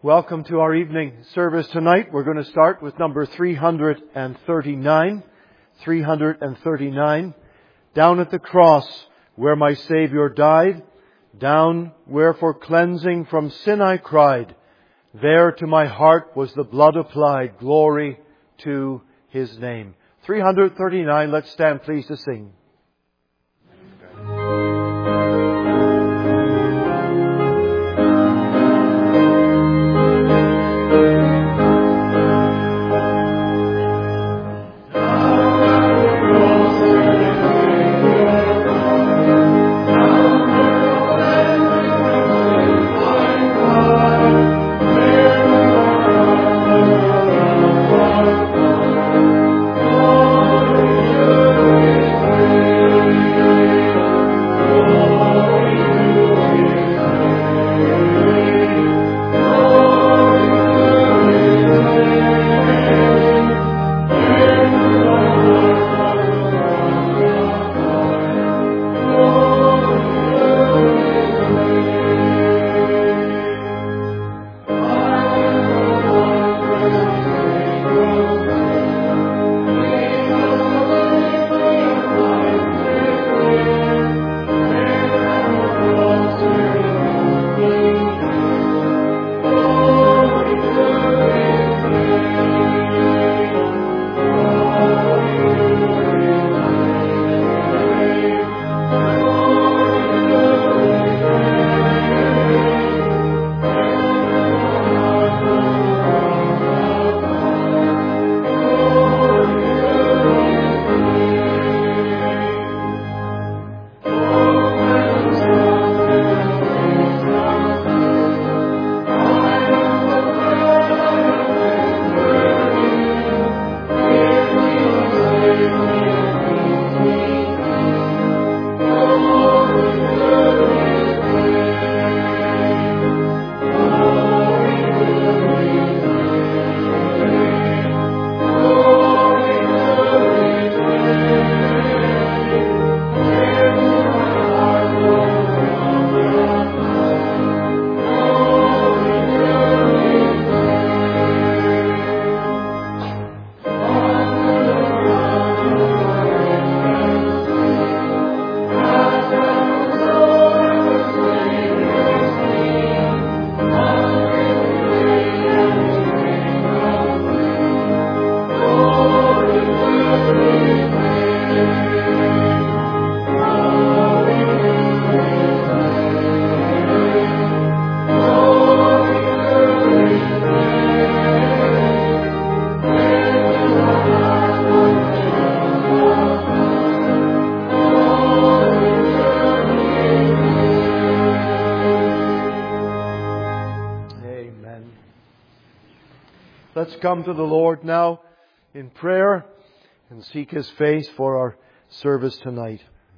Welcome to our evening service tonight. We're going to start with number 339. 339. Down at the cross where my Saviour died, down where for cleansing from sin I cried, there to my heart was the blood applied. Glory to His name. 339. Let's stand please to sing. Let's come to the Lord now in prayer and seek His face for our service tonight.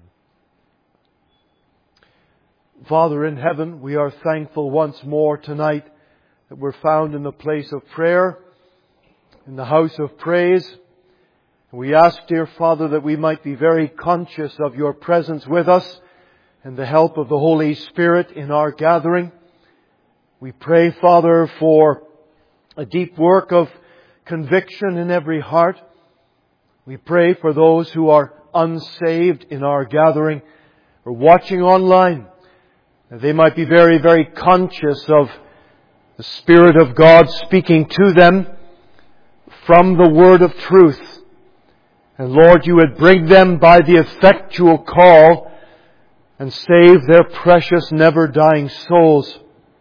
Father in heaven, we are thankful once more tonight that we're found in the place of prayer, in the house of praise. We ask, dear Father, that we might be very conscious of Your presence with us and the help of the Holy Spirit in our gathering. We pray, Father, for a deep work of conviction in every heart. We pray for those who are unsaved in our gathering or watching online, that they might be very, very conscious of the Spirit of God speaking to them from the Word of truth. And Lord, You would bring them by the effectual call and save their precious, never-dying souls.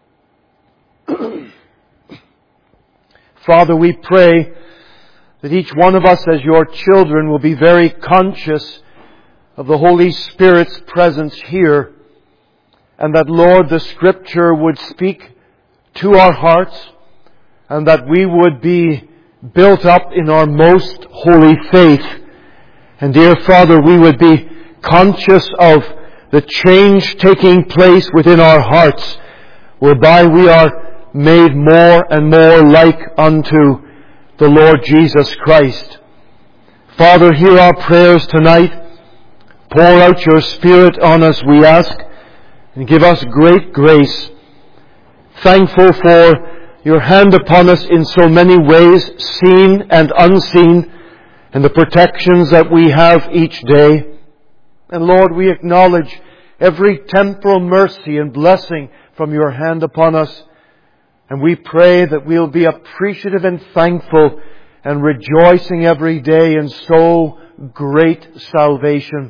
Father, we pray that each one of us as Your children will be very conscious of the Holy Spirit's presence here, and that, Lord, the Scripture would speak to our hearts, and that we would be built up in our most holy faith. And dear Father, we would be conscious of the change taking place within our hearts, whereby we are made more and more like unto the Lord Jesus Christ. Father, hear our prayers tonight. Pour out Your Spirit on us, we ask, and give us great grace. Thankful for your hand upon us in so many ways, seen and unseen, and the protections that we have each day. And Lord, we acknowledge every temporal mercy and blessing from your hand upon us. And we pray that we'll be appreciative and thankful and rejoicing every day in so great salvation.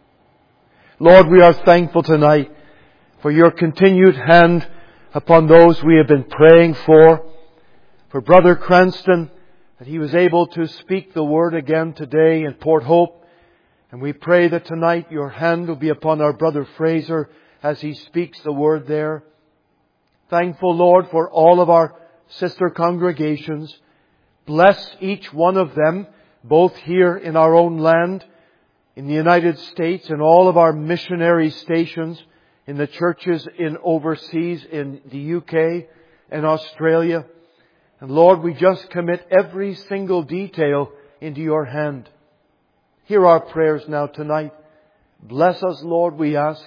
Lord, we are thankful tonight for your continued hand upon those we have been praying for Brother Cranston, that he was able to speak the word again today in Port Hope. And we pray that tonight your hand will be upon our Brother Fraser as he speaks the word there. Thankful, Lord, for all of our sister congregations. Bless each one of them, both here in our own land, in the United States, and all of our missionary stations, in the churches in overseas, in the UK and Australia. And Lord, we just commit every single detail into your hand. Hear our prayers now tonight. Bless us, Lord, we ask.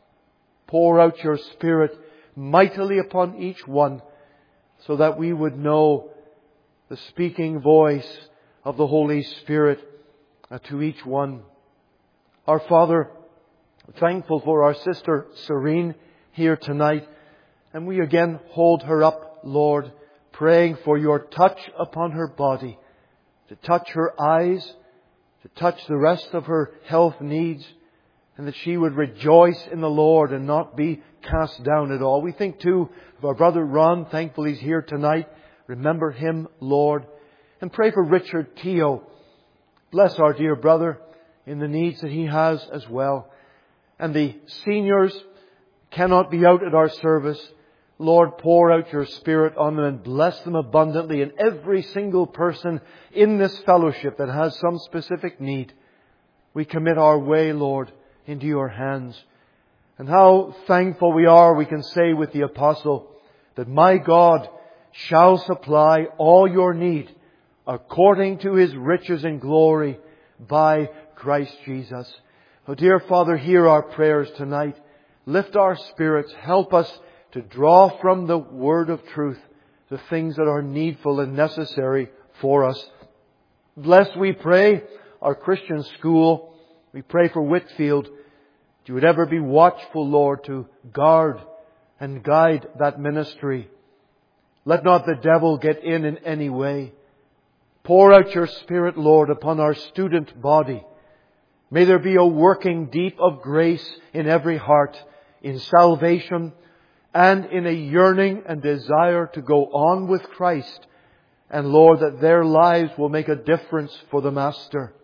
Pour out your Spirit mightily upon each one, so that we would know the speaking voice of the Holy Spirit to each one. Our Father, thankful for our sister Serene here tonight, and we again hold her up, Lord, praying for your touch upon her body, to touch her eyes, to touch the rest of her health needs, and that she would rejoice in the Lord and not be cast down at all. We think too of our brother Ron, thankful he's here tonight. Remember him, Lord. And pray for Richard Teo. Bless our dear brother in the needs that he has as well. And the seniors cannot be out at our service. Lord, pour out your Spirit on them and bless them abundantly, and every single person in this fellowship that has some specific need. We commit our way, Lord, into your hands. And how thankful we are, we can say with the apostle, that my God shall supply all your need according to His riches and glory by Christ Jesus. Oh, dear Father, hear our prayers tonight. Lift our spirits. Help us to draw from the word of truth the things that are needful and necessary for us. Bless, we pray, our Christian school. We pray for Whitfield. That you would ever be watchful, Lord, to guard and guide that ministry. Let not the devil get in any way. Pour out your Spirit, Lord, upon our student body. May there be a working deep of grace in every heart, in salvation, and in a yearning and desire to go on with Christ. And Lord, that their lives will make a difference for the Master.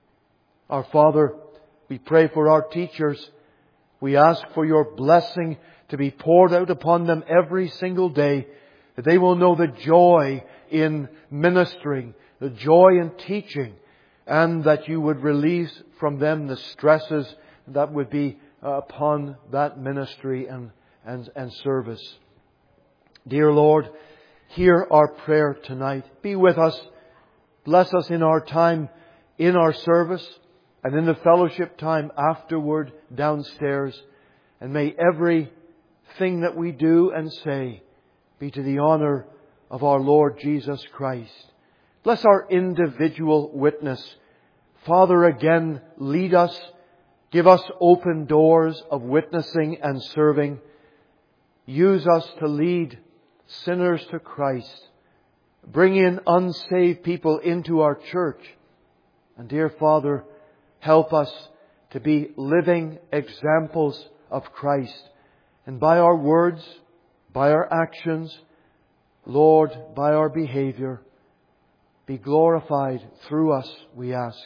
Our Father, we pray for our teachers. We ask for your blessing to be poured out upon them every single day, that they will know the joy in ministering, the joy in teaching, and that you would release from them the stresses that would be upon that ministry and service. Dear Lord, hear our prayer tonight. Be with us. Bless us in our time in our service and in the fellowship time afterward downstairs. And may everything that we do and say be to the honor of our Lord Jesus Christ. Bless our individual witness. Father, again, lead us. Give us open doors of witnessing and serving. Use us to lead sinners to Christ. Bring in unsaved people into our church. And dear Father, help us to be living examples of Christ. And by our words, by our actions, Lord, by our behavior, be glorified through us, we ask.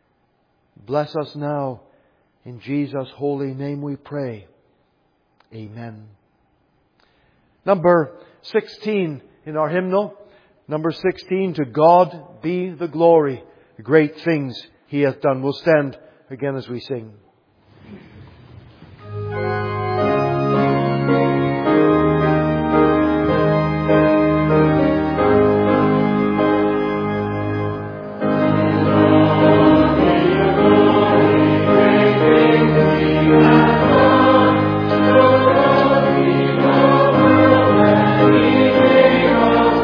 Bless us now. In Jesus' holy name we pray. Amen. Number 16 in our hymnal. Number 16, to God be the glory. The great things He hath done. We'll stand again as we sing. Thank you.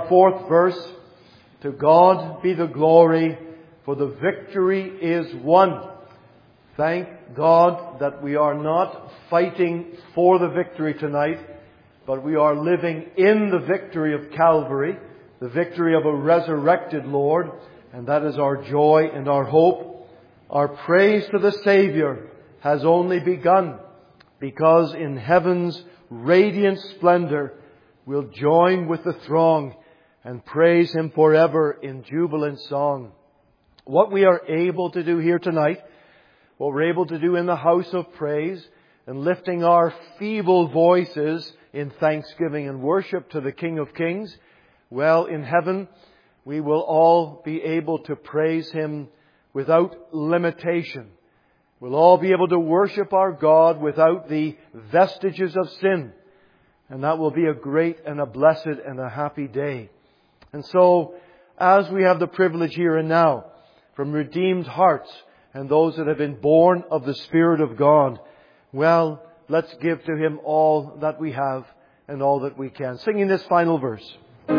fourth verse, to God be the glory, for the victory is won. Thank God that we are not fighting for the victory tonight, but we are living in the victory of Calvary, the victory of a resurrected Lord, and that is our joy and our hope. Our praise to the Saviour has only begun, because in heaven's radiant splendour we'll join with the throng and praise Him forever in jubilant song. What we are able to do here tonight, what we're able to do in the house of praise, and lifting our feeble voices in thanksgiving and worship to the King of Kings, well, in heaven we will all be able to praise Him without limitation. We'll all be able to worship our God without the vestiges of sin. And that will be a great and a blessed and a happy day. And so, as we have the privilege here and now, from redeemed hearts and those that have been born of the Spirit of God, well, let's give to Him all that we have and all that we can. Singing this final verse.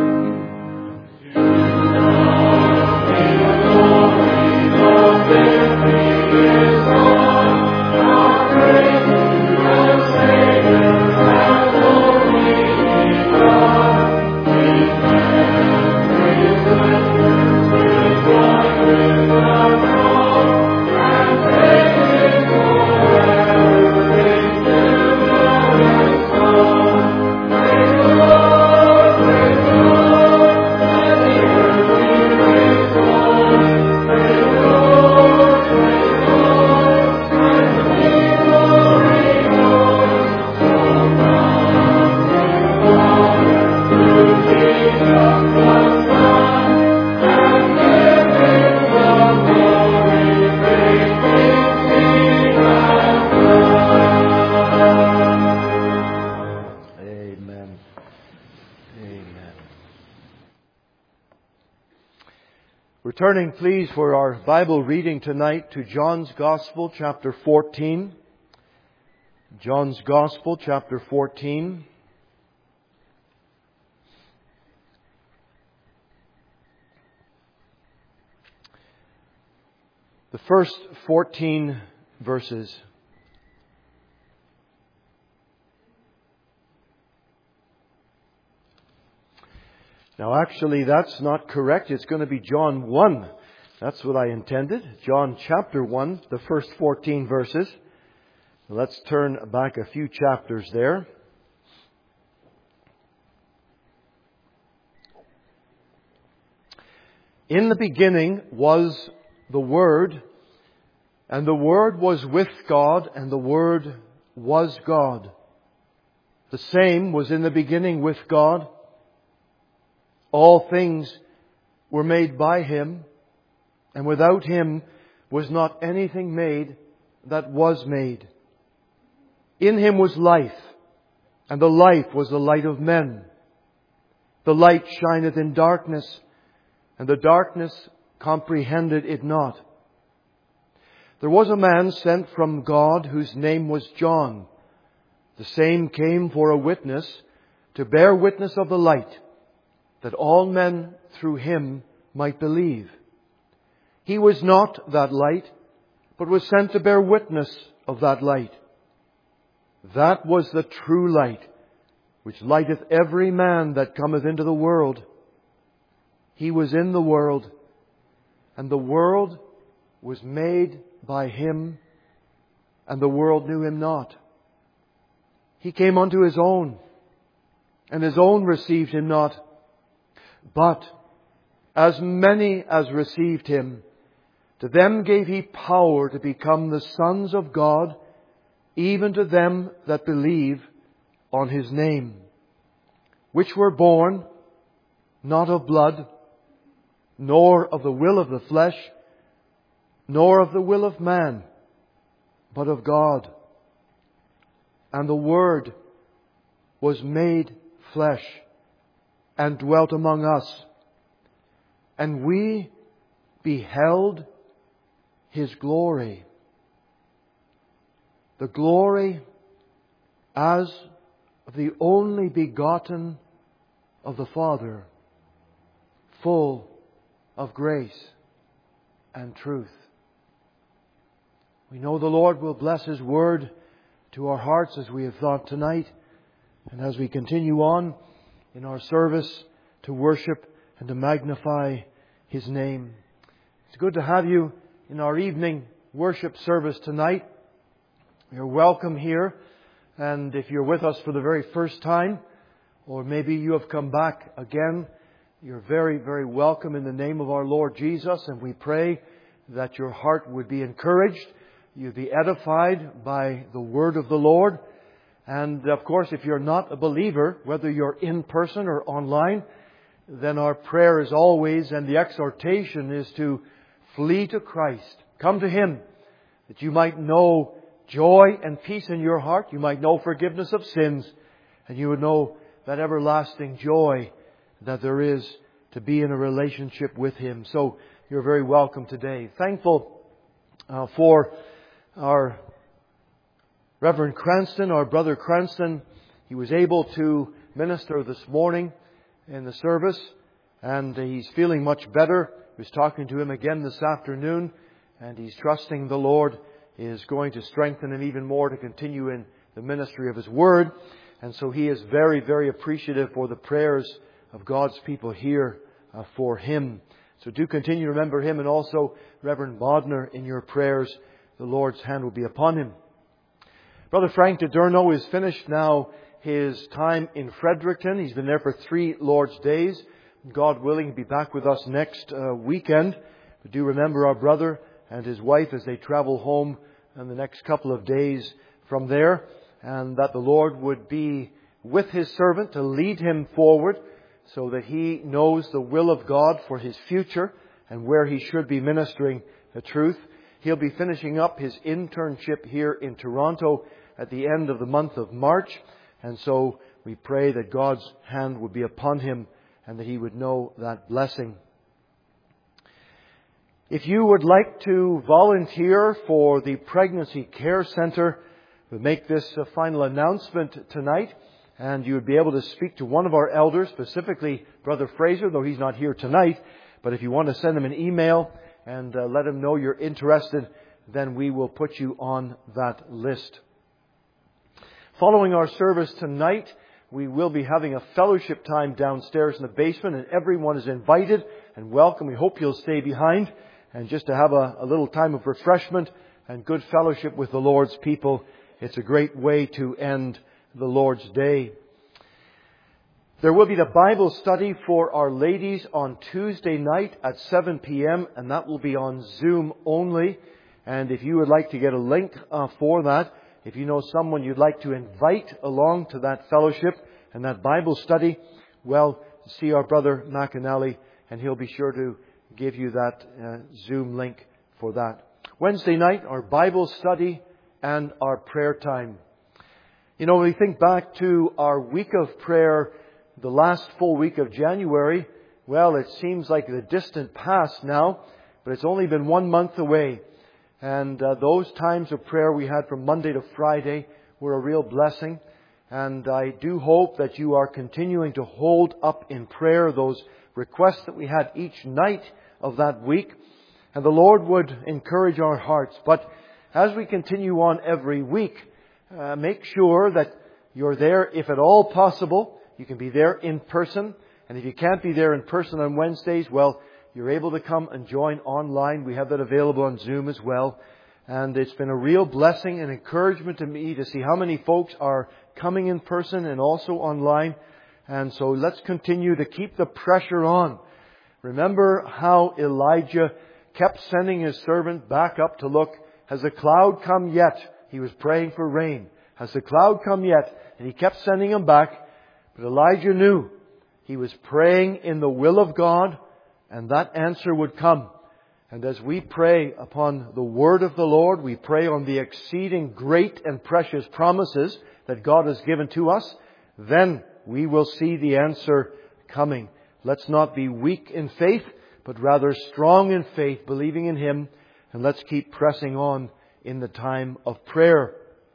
Turning, please, for our Bible reading tonight to John's Gospel, chapter 14. John's Gospel, chapter 14. The first 14 verses. Now actually that's not correct. It's going to be John 1. That's what I intended. John chapter 1, the first 14 verses. Let's turn back a few chapters there. In the beginning was the Word, and the Word was with God, and the Word was God. The same was in the beginning with God. All things were made by Him, and without Him was not anything made that was made. In Him was life, and the life was the light of men. The light shineth in darkness, and the darkness comprehended it not. There was a man sent from God whose name was John. The same came for a witness, to bear witness of the light, that all men through him might believe. He was not that light, but was sent to bear witness of that light. That was the true light, which lighteth every man that cometh into the world. He was in the world, and the world was made by Him, and the world knew Him not. He came unto His own, and His own received Him not. But as many as received Him, to them gave He power to become the sons of God, even to them that believe on His name, which were born not of blood, nor of the will of the flesh, nor of the will of man, but of God. And the Word was made flesh, and dwelt among us. And we beheld His glory. The glory as of the only begotten of the Father, full of grace and truth. We know the Lord will bless His Word to our hearts as we have thought tonight, and as we continue on in our service to worship and to magnify His name. It's good to have you in our evening worship service tonight. You're welcome here, and if you're with us for the very first time, or maybe you have come back again, you're very, very welcome in the name of our Lord Jesus, and we pray that your heart would be encouraged, you'd be edified by the Word of the Lord. And of course, if you're not a believer, whether you're in person or online, then our prayer is always, and the exhortation is to flee to Christ. Come to Him, that you might know joy and peace in your heart. You might know forgiveness of sins, and you would know that everlasting joy that there is to be in a relationship with Him. So you're very welcome today. Thankful for our Reverend Cranston, our brother Cranston. He was able to minister this morning in the service, and he's feeling much better. I was talking to him again this afternoon, and he's trusting the Lord is going to strengthen him even more to continue in the ministry of His Word. And so he is very, very appreciative for the prayers of God's people here for him. So do continue to remember him, and also Reverend Bodner in your prayers. The Lord's hand will be upon him. Brother Frank DiDurno is finished now his time in Fredericton. He's been there for 3 Lord's days. God willing, he'll be back with us next weekend. But do remember our brother and his wife as they travel home in the next couple of days from there, and that the Lord would be with His servant to lead him forward so that he knows the will of God for his future and where he should be ministering the truth. He'll be finishing up his internship here in Toronto at the end of the month of March, and so we pray that God's hand would be upon him and that he would know that blessing. If you would like to volunteer for the Pregnancy Care Centre, we'll make this a final announcement tonight, and you would be able to speak to one of our elders, specifically Brother Fraser, though he's not here tonight. But if you want to send him an email and let him know you're interested, then we will put you on that list. Following our service tonight, we will be having a fellowship time downstairs in the basement, and everyone is invited and welcome. We hope you'll stay behind and just to have a little time of refreshment and good fellowship with the Lord's people. It's a great way to end the Lord's Day. There will be the Bible study for our ladies on Tuesday night at 7 p.m. and that will be on Zoom only. And if you would like to get a link for that, if you know someone you'd like to invite along to that fellowship and that Bible study, well, see our brother McAnally and he'll be sure to give you that Zoom link for that. Wednesday night, our Bible study and our prayer time. You know, when we think back to our week of prayer, the last full week of January, well, it seems like the distant past now, but it's only been 1 month away. And those times of prayer we had from Monday to Friday were a real blessing. And I do hope that you are continuing to hold up in prayer those requests that we had each night of that week. And the Lord would encourage our hearts. But as we continue on every week, make sure that you're there, if at all possible. You can be there in person. And if you can't be there in person on Wednesdays, well, you're able to come and join online. We have that available on Zoom as well. And it's been a real blessing and encouragement to me to see how many folks are coming in person and also online. And so let's continue to keep the pressure on. Remember how Elijah kept sending his servant back up to look. Has the cloud come yet? He was praying for rain. Has the cloud come yet? And he kept sending him back. But Elijah knew he was praying in the will of God, and that answer would come. And as we pray upon the word of the Lord, we pray on the exceeding great and precious promises that God has given to us, then we will see the answer coming. Let's not be weak in faith, but rather strong in faith, believing in Him. And let's keep pressing on in the time of prayer.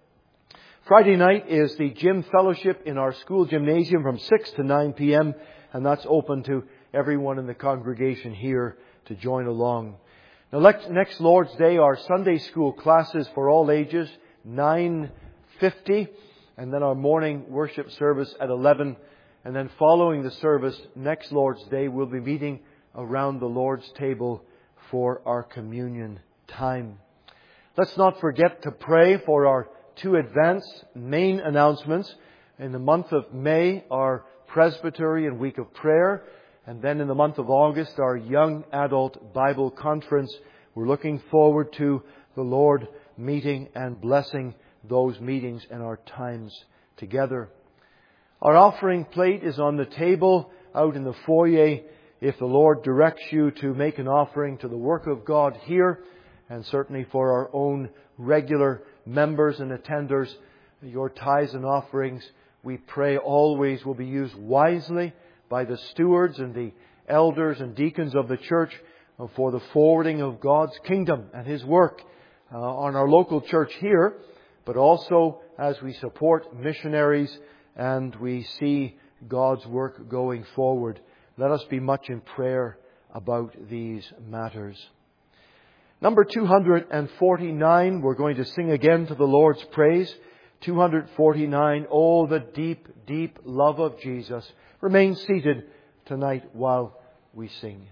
Friday night is the gym fellowship in our school gymnasium from 6 to 9 p.m. And that's open to everyone in the congregation here to join along. Now, next Lord's Day, our Sunday school classes for all ages, 9:50, and then our morning worship service at 11. And then following the service, next Lord's Day, we'll be meeting around the Lord's table for our communion time. Let's not forget to pray for our two advance main announcements. In the month of May, our Presbytery and Week of Prayer. And then in the month of August, our Young Adult Bible Conference. We're looking forward to the Lord meeting and blessing those meetings and our times together. Our offering plate is on the table out in the foyer. If the Lord directs you to make an offering to the work of God here, and certainly for our own regular members and attenders, your tithes and offerings, we pray always will be used wisely by the stewards and the elders and deacons of the church for the forwarding of God's kingdom and His work on our local church here, but also as we support missionaries and we see God's work going forward. Let us be much in prayer about these matters. Number 249, we're going to sing again to the Lord's praise. 249, oh, the deep, deep love of Jesus. Remain seated tonight while we sing.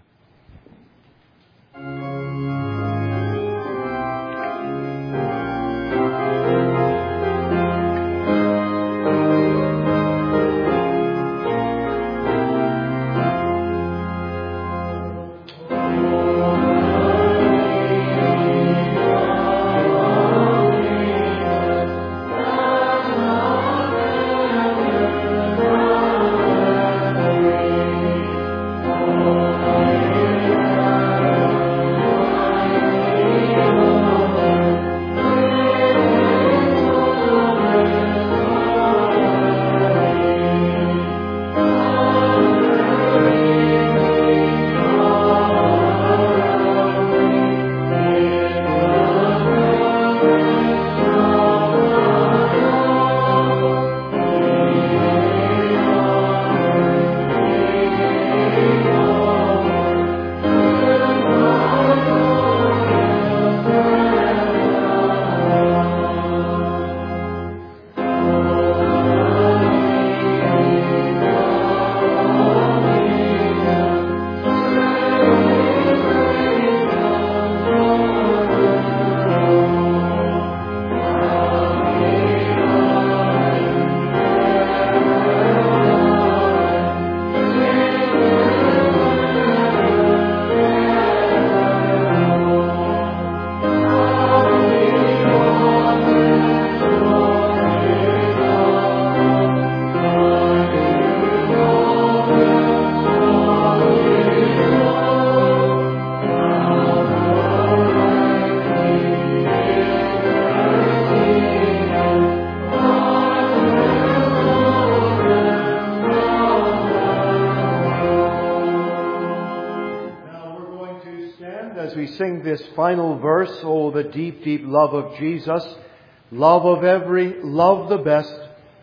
Final verse, oh, the deep, deep love of Jesus, love of every, love the best.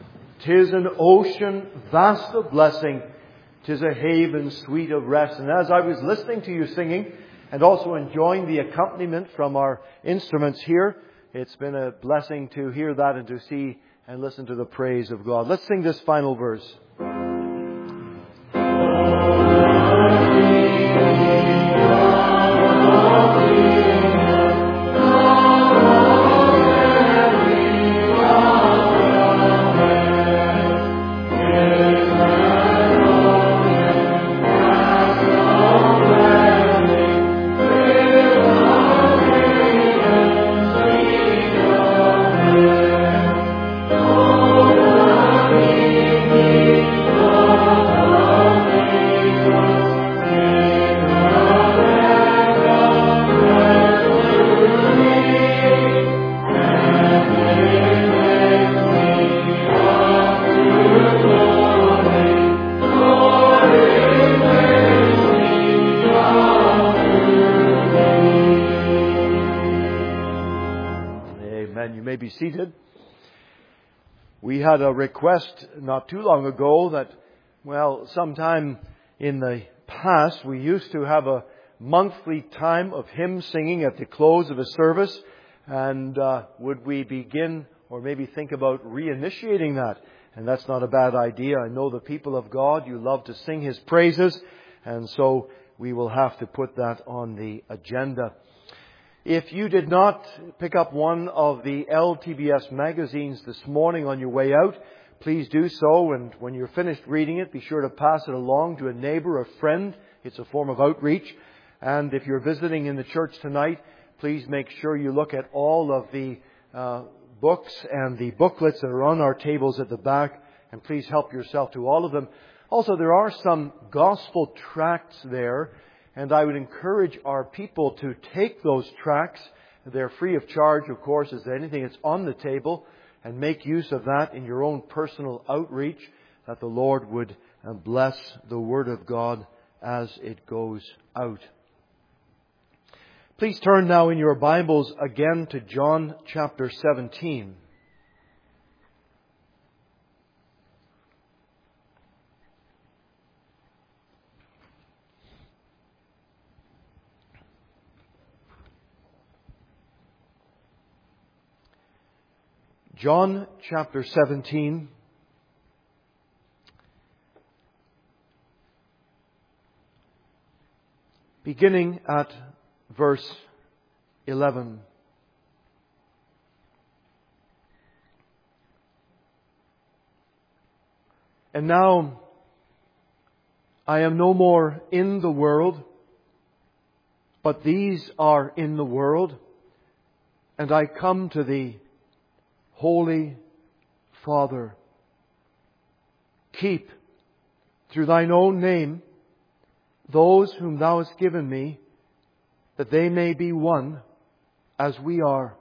'Tis an ocean vast of blessing, 'tis a haven sweet of rest. And as I was listening to you singing, and also enjoying the accompaniment from our instruments here, it's been a blessing to hear that and to see and listen to the praise of God. Let's sing this final verse. Seated. We had a request not too long ago that, sometime in the past, we used to have a monthly time of hymn singing at the close of a service. And would we begin or maybe think about reinitiating that? And that's not a bad idea. I know the people of God, you love to sing His praises. And so we will have to put that on the agenda. If you did not pick up one of the LTBS magazines this morning on your way out, please do so. And when you're finished reading it, be sure to pass it along to a neighbor or friend. It's a form of outreach. And if you're visiting in the church tonight, please make sure you look at all of the books and the booklets that are on our tables at the back. And please help yourself to all of them. Also, there are some gospel tracts there. And I would encourage our people to take those tracts. They're free of charge, of course, as anything that's on the table. And make use of that in your own personal outreach, that the Lord would bless the Word of God as it goes out. Please turn now in your Bibles again to John chapter 17. John chapter 17. Beginning at verse 11. And now I am no more in the world, but these are in the world, and I come to Thee, Holy Father. Keep through Thine own name those whom Thou hast given Me, that they may be one as we are.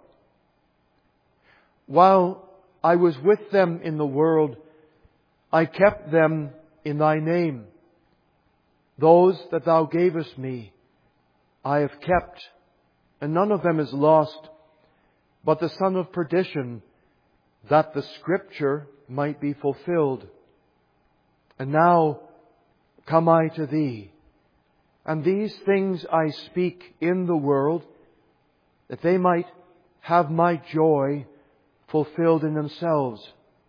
While I was with them in the world, I kept them in Thy name. Those that Thou gavest Me, I have kept, and none of them is lost, but the son of perdition, that the Scripture might be fulfilled. And now come I to Thee, and these things I speak in the world, that they might have My joy fulfilled in themselves.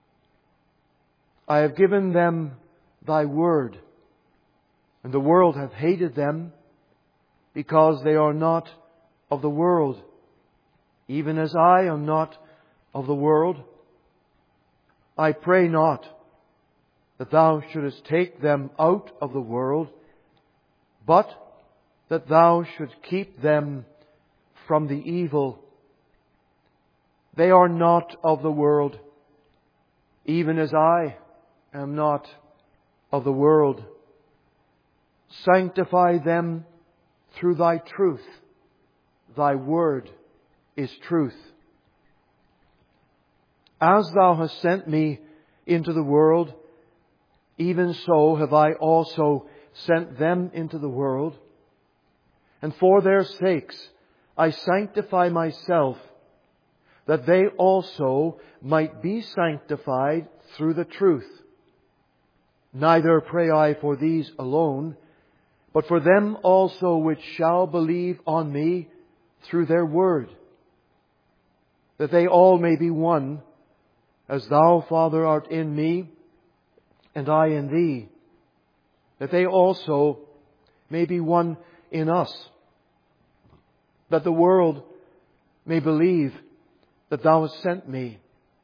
I have given them Thy word, and the world hath hated them, because they are not of the world, even as I am not of the world. I pray not that Thou shouldest take them out of the world, but that Thou shouldst keep them from the evil. They are not of the world, even as I am not of the world. Sanctify them through Thy truth. Thy word is truth. As Thou hast sent Me into the world, even so have I also sent them into the world. And for their sakes I sanctify Myself, that they also might be sanctified through the truth. Neither pray I for these alone, but for them also which shall believe on Me through their word, that they all may be one, as Thou, Father, art in Me, and I in Thee, that they also may be one in us, that the world may believe that Thou hast sent Me.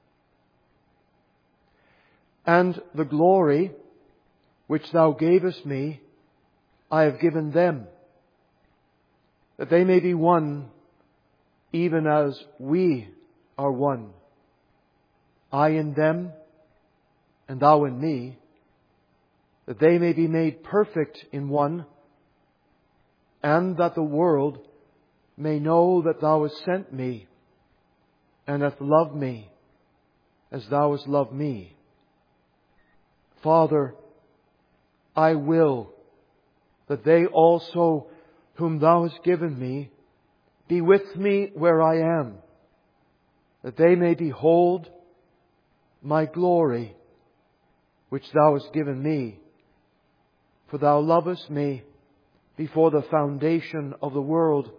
And the glory which Thou gavest Me, I have given them, that they may be one, even as we are one. I in them, and Thou in Me, that they may be made perfect in one, and that the world may know that Thou hast sent Me, and hast loved Me, as Thou hast loved Me. Father, I will that they also whom Thou hast given Me be with Me where I am, that they may behold My glory, which Thou hast given Me, For Thou lovest me before the foundation of the world.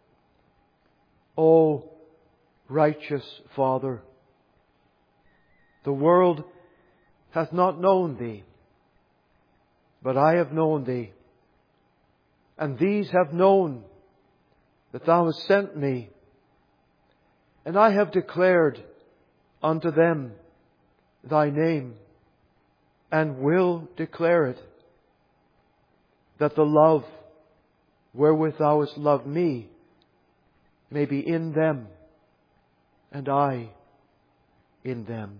O righteous Father, the world hath not known Thee, but I have known Thee, and these have known that Thou hast sent me, and I have declared unto them Thy name, and will declare it, that the love wherewith Thou hast loved me may be in them, and I in them.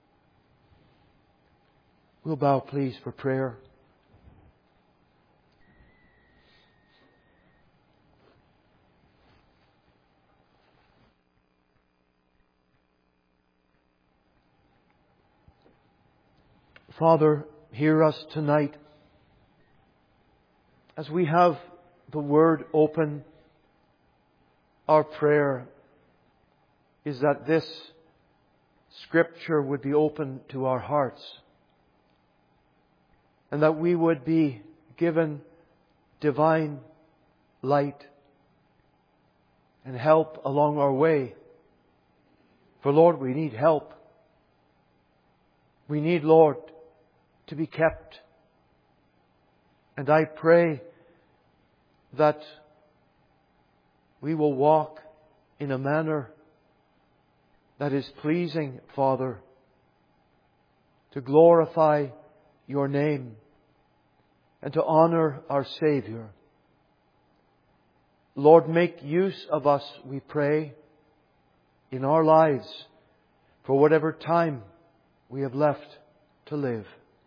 We'll bow, please, for prayer. Father, hear us tonight as we have the Word open. Our prayer is that this Scripture would be open to our hearts, and that we would be given divine light and help along our way. For Lord, we need help. We need, Lord, to be kept. And I pray that we will walk in a manner that is pleasing, Father, to glorify Your name and to honor our Saviour. Lord, make use of us, we pray, in our lives for whatever time we have left to live.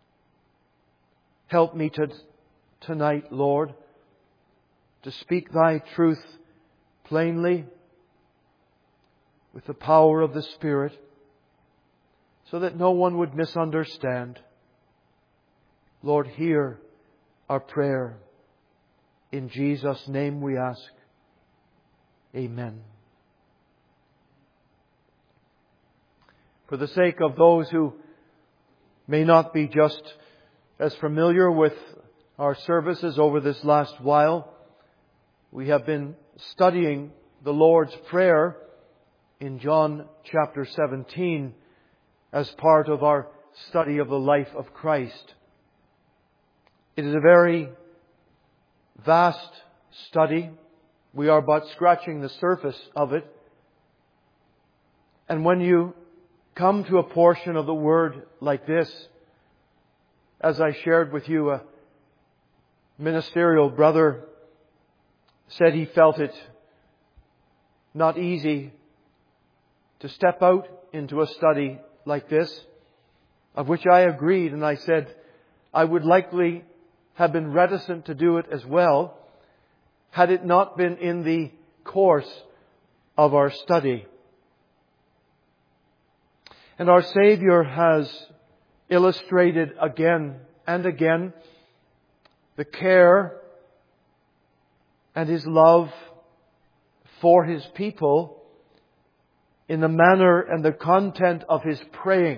Help me tonight, Lord, to speak Thy truth plainly with the power of the Spirit, so that no one would misunderstand. Lord, hear our prayer. In Jesus' name we ask. Amen. For the sake of those who may not be just as familiar with our services over this last while, we have been studying the Lord's Prayer in John chapter 17 as part of our study of the life of Christ. It is a very vast study. We are but scratching the surface of it. And when you come to a portion of the Word like this, as I shared with you, a ministerial brother said he felt it not easy to step out into a study like this, of which I agreed, and I said I would likely have been reticent to do it as well had it not been in the course of our study. And our Saviour has illustrated again and again the care and His love for His people in the manner and the content of His praying.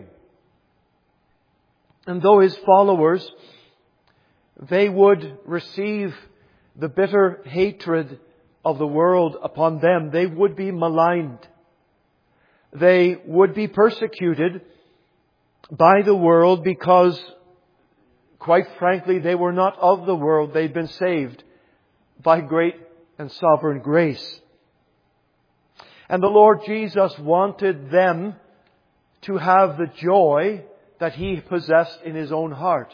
And though His followers, they would receive the bitter hatred of the world upon them, they would be maligned. They would be persecuted by the world because, quite frankly, they were not of the world. They'd been saved by great and sovereign grace. And the Lord Jesus wanted them to have the joy that He possessed in His own heart.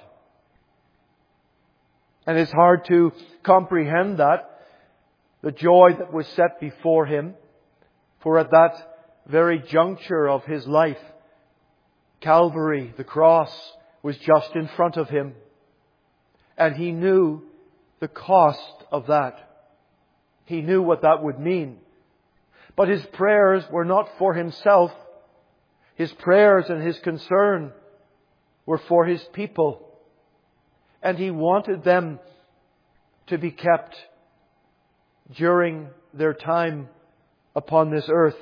And it's hard to comprehend that, the joy that was set before Him. For at that very juncture of His life, Calvary, the cross, was just in front of Him. And He knew the cost of that. He knew what that would mean. But His prayers were not for Himself. His prayers and His concern were for His people. And He wanted them to be kept during their time upon this earth.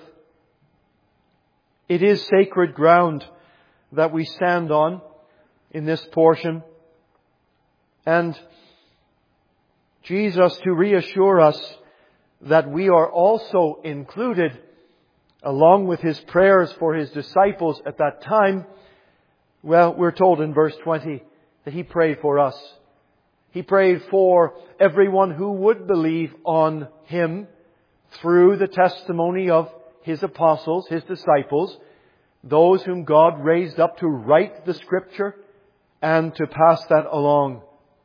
It is sacred ground that we stand on in this portion. And Jesus, to reassure us that we are also included, along with His prayers for His disciples at that time, well, we're told in verse 20 that He prayed for us. He prayed for everyone who would believe on Him through the testimony of His apostles, His disciples, those whom God raised up to write the Scripture and to pass that along.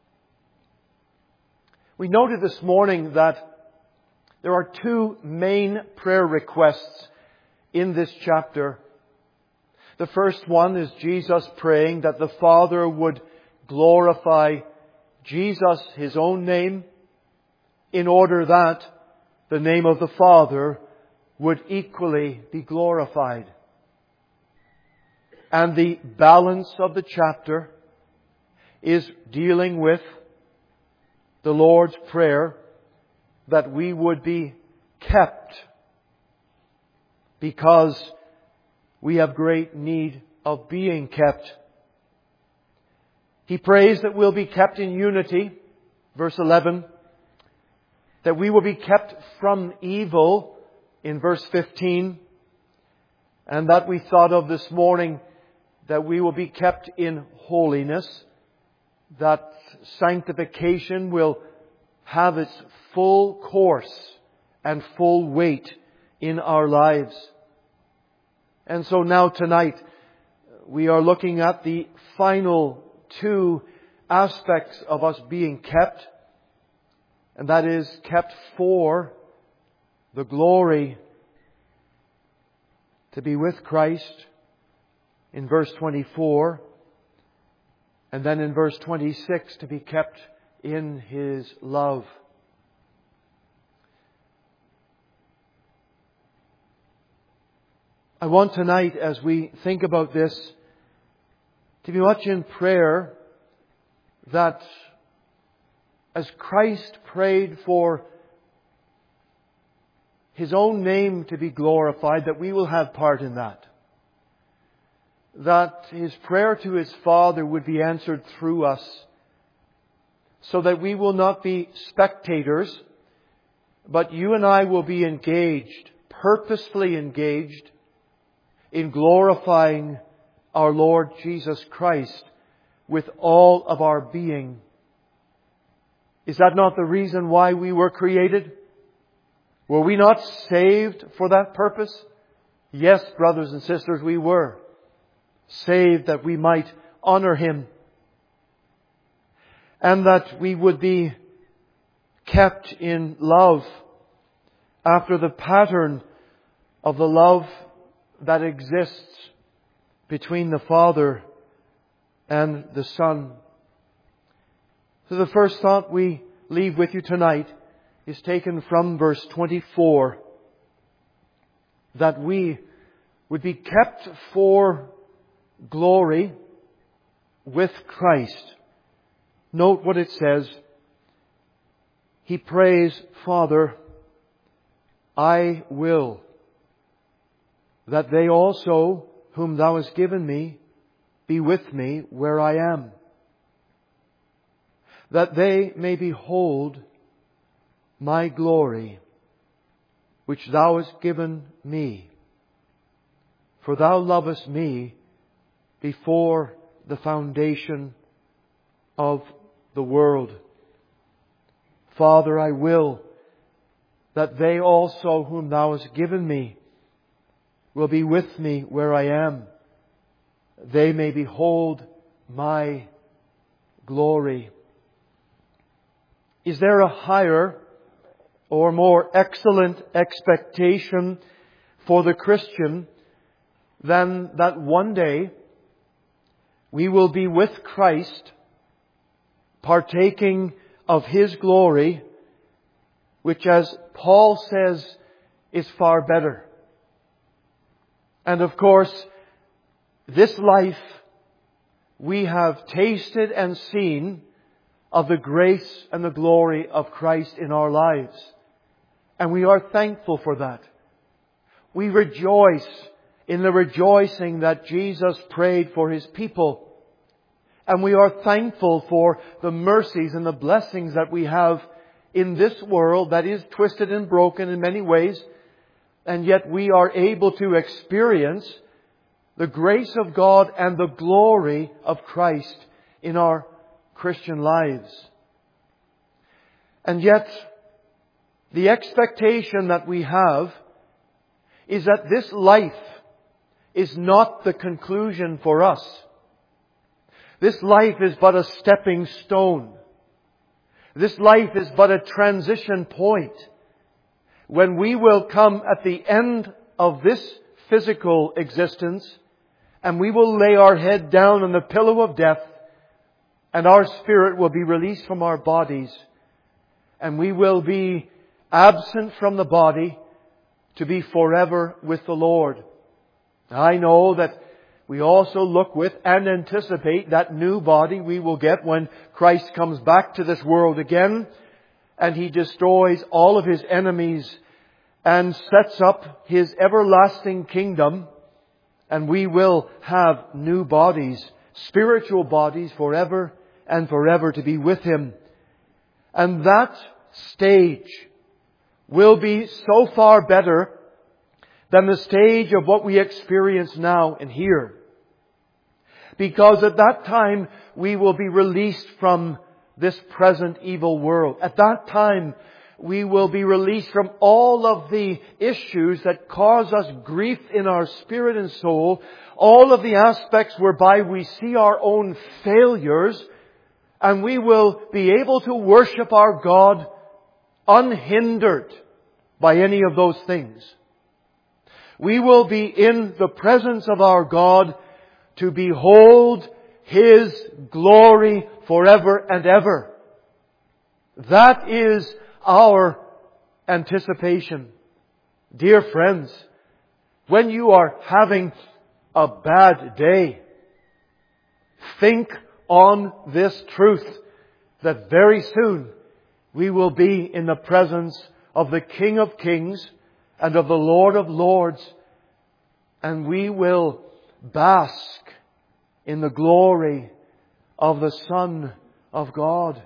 We noted this morning that there are two main prayer requests in this chapter. The first one is Jesus praying that the Father would glorify Jesus, His own name, in order that the name of the Father would equally be glorified. And the balance of the chapter is dealing with the Lord's Prayer that we would be kept because we have great need of being kept. He prays that we'll be kept in unity, verse 11, that we will be kept from evil in verse 15, and that we thought of this morning that we will be kept in holiness, that sanctification will have its full course and full weight in our lives. And so now tonight we are looking at the final two aspects of us being kept, and that is kept for the glory to be with Christ in verse 24, and then in verse 26 to be kept in His love. I want tonight, as we think about this, to be much in prayer that as Christ prayed for His own name to be glorified, that we will have part in that. That His prayer to His Father would be answered through us, so that we will not be spectators, but you and I will be engaged, purposefully engaged, in glorifying our Lord Jesus Christ with all of our being. Is that not the reason why we were created? Were we not saved for that purpose? Yes, brothers and sisters, we were saved that we might honor Him, and that we would be kept in love after the pattern of the love that exists between the Father and the Son. So the first thought we leave with you tonight is taken from verse 24, that we would be kept for glory with Christ. Note what it says. He prays, Father, I will that they also, whom Thou hast given me, be with me where I am, that they may behold my glory, which Thou hast given me. For Thou lovest me before the foundation of the world. Father, I will that they also, whom Thou hast given me, will be with me where I am. They may behold my glory. Is there a higher or more excellent expectation for the Christian than that one day we will be with Christ, partaking of His glory, which, as Paul says, is far better? And of course, this life we have tasted and seen of the grace and the glory of Christ in our lives. And we are thankful for that. We rejoice in the rejoicing that Jesus prayed for His people. And we are thankful for the mercies and the blessings that we have in this world that is twisted and broken in many ways. And yet we are able to experience the grace of God and the glory of Christ in our Christian lives. And yet, the expectation that we have is that this life is not the conclusion for us. This life is but a stepping stone. This life is but a transition point when we will come at the end of this physical existence and we will lay our head down on the pillow of death and our spirit will be released from our bodies and we will be absent from the body to be forever with the Lord. I know that we also look with and anticipate that new body we will get when Christ comes back to this world again and He destroys all of His enemies and sets up His everlasting kingdom, and we will have new bodies, spiritual bodies forever and forever to be with Him. And that stage will be so far better than the stage of what we experience now and here. Because at that time we will be released from this present evil world. At that time we will be released from all of the issues that cause us grief in our spirit and soul. All of the aspects whereby we see our own failures. And we will be able to worship our God unhindered by any of those things. We will be in the presence of our God to behold His glory forever and ever. That is our anticipation. Dear friends, when you are having a bad day, think on this truth that very soon we will be in the presence of the King of Kings and of the Lord of Lords, and we will bask in the glory of the Son of God.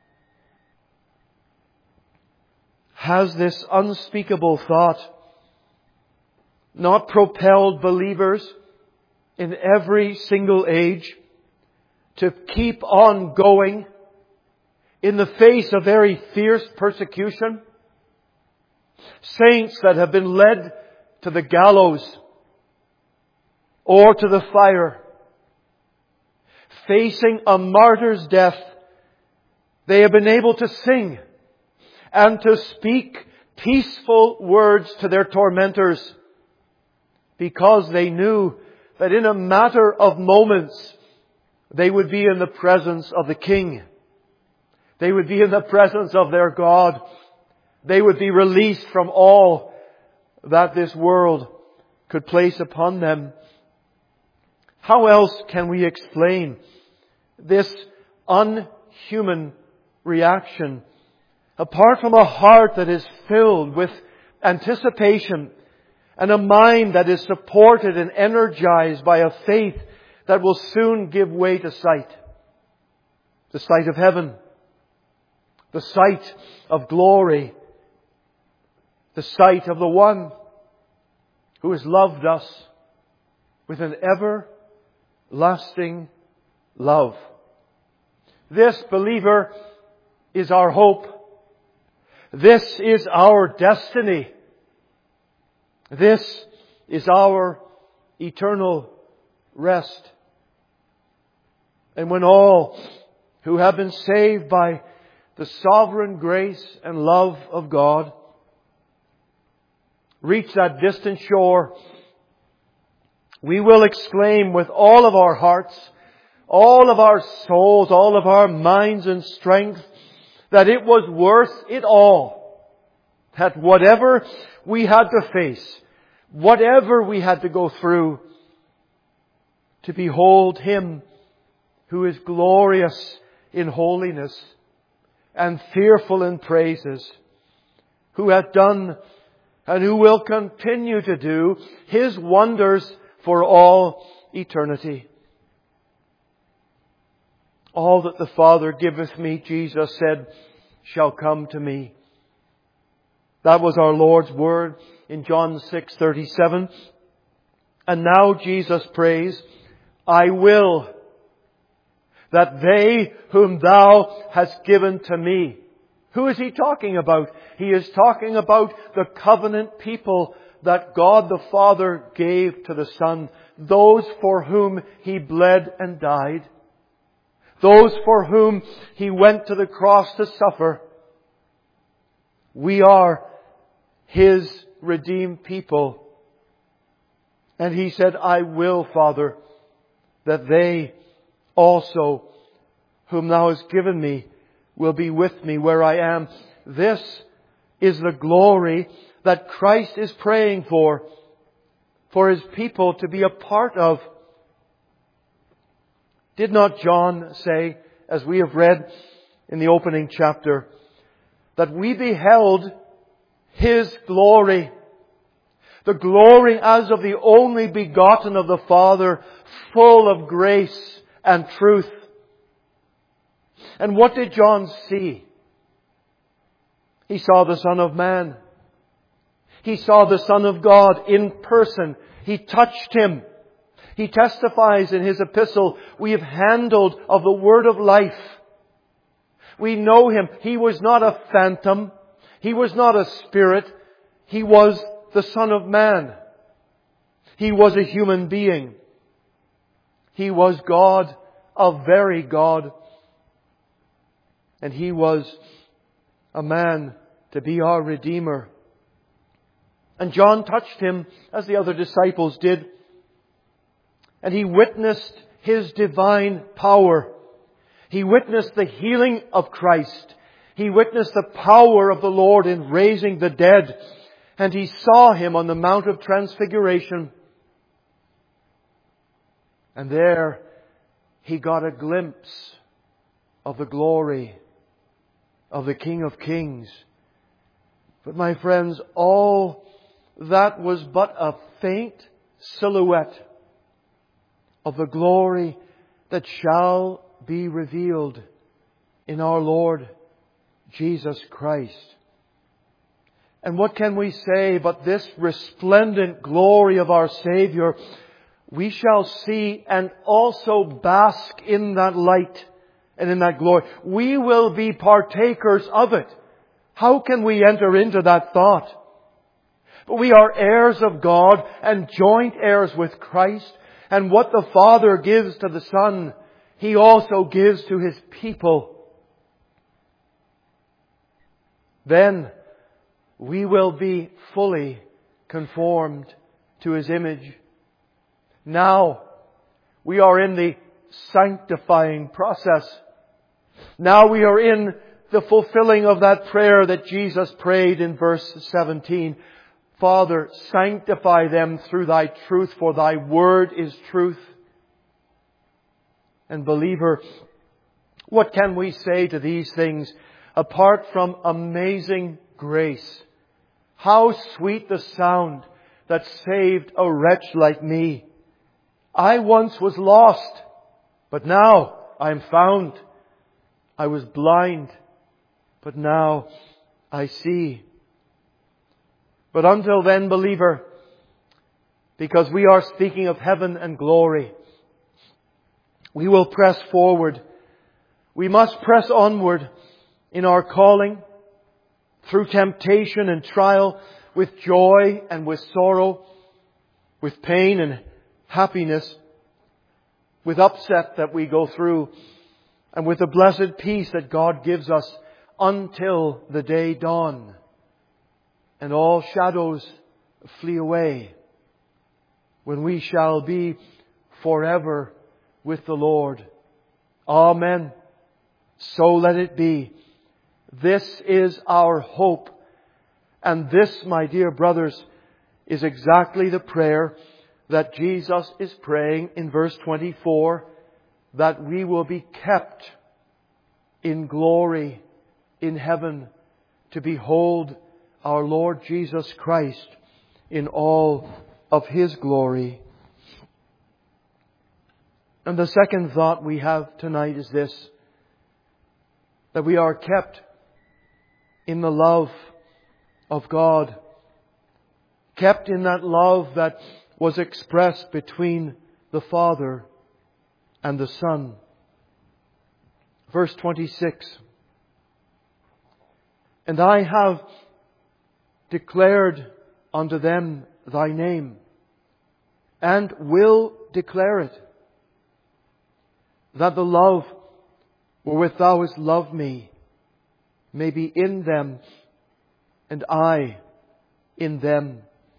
Has this unspeakable thought not propelled believers in every single age to keep on going in the face of very fierce persecution? Saints that have been led to the gallows or to the fire, facing a martyr's death, they have been able to sing and to speak peaceful words to their tormentors because they knew that in a matter of moments they would be in the presence of the King. They would be in the presence of their God. They would be released from all that this world could place upon them. How else can we explain this unhuman reaction apart from a heart that is filled with anticipation and a mind that is supported and energized by a faith that will soon give way to sight? The sight of heaven, the sight of glory, the sight of the One who has loved us with an everlasting love. This, believer, is our hope. This is our destiny. This is our eternal rest. And when all who have been saved by the sovereign grace and love of God reach that distant shore, we will exclaim with all of our hearts, all of our souls, all of our minds and strength, that it was worth it all. That whatever we had to face, whatever we had to go through, to behold Him who is glorious in holiness and fearful in praises, who hath done and who will continue to do His wonders for all eternity. All that the Father giveth me, Jesus said, shall come to me. That was our Lord's word in John 6:37. And now Jesus prays, I will that they whom thou hast given to me. Who is He talking about? He is talking about the covenant people that God the Father gave to the Son. Those for whom He bled and died. Those for whom He went to the cross to suffer. We are His redeemed people. And He said, I will, Father, that they also, whom thou hast given me, will be with me where I am. This is the glory that Christ is praying for His people to be a part of. Did not John say, as we have read in the opening chapter, that we beheld His glory, the glory as of the only begotten of the Father, full of grace and truth. And what did John see? He saw the Son of Man. He saw the Son of God in person. He touched Him. He testifies in his epistle, we have handled of the word of life. We know Him. He was not a phantom. He was not a spirit. He was the Son of Man. He was a human being. He was God, a very God. And He was a man to be our Redeemer. And John touched Him as the other disciples did. And he witnessed His divine power. He witnessed the healing of Christ. He witnessed the power of the Lord in raising the dead. And he saw Him on the Mount of Transfiguration. And there he got a glimpse of the glory of the King of Kings. But my friends, all that was but a faint silhouette of the glory that shall be revealed in our Lord Jesus Christ. And what can we say but this resplendent glory of our Savior? We shall see and also bask in that light and in that glory. We will be partakers of it. How can we enter into that thought? But we are heirs of God and joint heirs with Christ. And what the Father gives to the Son, He also gives to His people. Then we will be fully conformed to His image. Now we are in the sanctifying process. Now we are in the fulfilling of that prayer that Jesus prayed in verse 17. Father, sanctify them through Thy truth, for Thy word is truth. And believer, what can we say to these things apart from amazing grace? How sweet the sound that saved a wretch like me. I once was lost, but now I am found. I was blind, but now I see. But until then, believer, because we are speaking of heaven and glory, we will press forward. We must press onward in our calling, through temptation and trial, with joy and with sorrow, with pain and happiness, with upset that we go through, and with the blessed peace that God gives us until the day dawn and all shadows flee away, when we shall be forever with the Lord. Amen. So let it be. This is our hope. And this, my dear brothers, is exactly the prayer that Jesus is praying in verse 24, that we will be kept in glory in heaven to behold our Lord Jesus Christ in all of His glory. And the second thought we have tonight is this, that we are kept in the love of God, kept in that love that was expressed between the Father and the Son. Verse 26. And I have declared unto them Thy name, and will declare it, that the love wherewith Thou hast loved me may be in them, and I in them.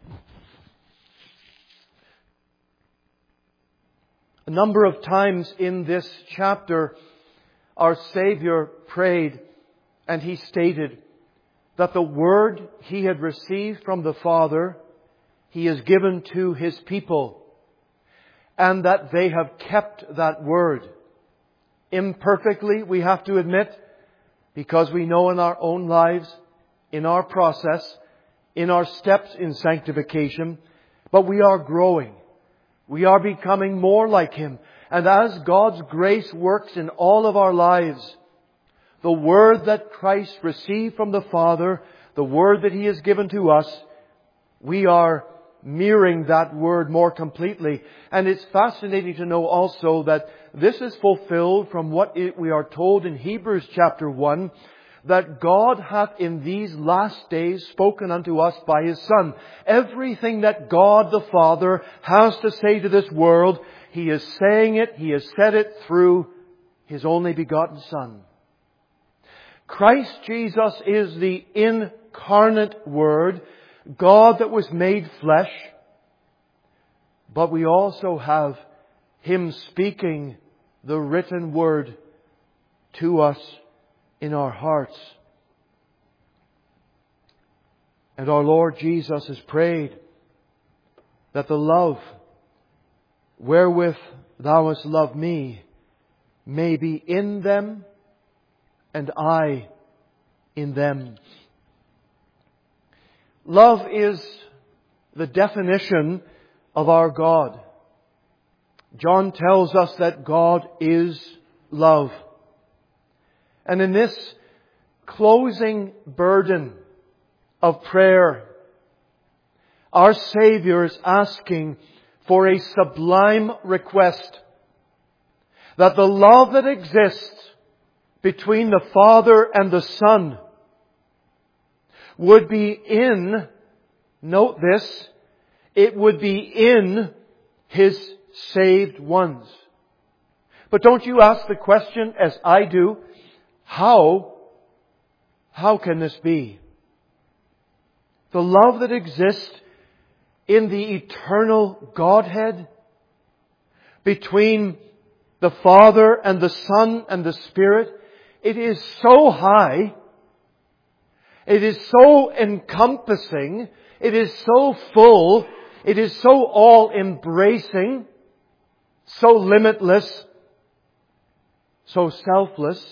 A number of times in this chapter, our Savior prayed, and He stated that the word He had received from the Father, He has given to His people, and that they have kept that word. Imperfectly, we have to admit, because we know in our own lives, in our process, in our steps in sanctification, but we are growing. We are becoming more like Him. And as God's grace works in all of our lives, the word that Christ received from the Father, the word that He has given to us, we are mirroring that word more completely. And it's fascinating to know also that this is fulfilled from what we are told in Hebrews chapter 1, that God hath in these last days spoken unto us by His Son. Everything that God the Father has to say to this world, He is saying it, He has said it through His only begotten Son. Christ Jesus is the incarnate Word, God that was made flesh. But we also have Him speaking the written Word to us in our hearts. And our Lord Jesus has prayed that the love wherewith Thou hast loved me may be in them, and I in them. Love is the definition of our God. John tells us that God is love. And in this closing burden of prayer, our Savior is asking for a sublime request, that the love that exists between the Father and the Son would be in, note this, it would be in His saved ones. But don't you ask the question, as I do, how can this be? The love that exists in the eternal Godhead between the Father and the Son and the Spirit, it is so high, it is so encompassing, it is so full, it is so all-embracing, so limitless, so selfless,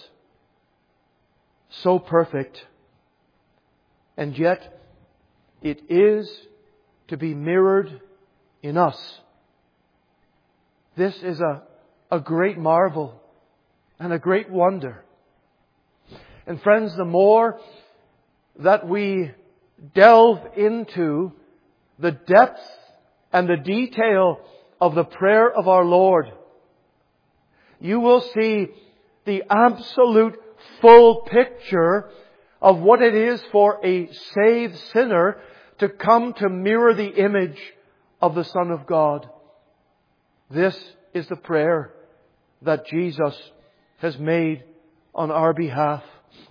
so perfect. And yet, it is to be mirrored in us. This is a great marvel and a great wonder. And friends, the more that we delve into the depth and the detail of the prayer of our Lord, you will see the absolute full picture of what it is for a saved sinner to come to mirror the image of the Son of God. This is the prayer that Jesus has made on our behalf.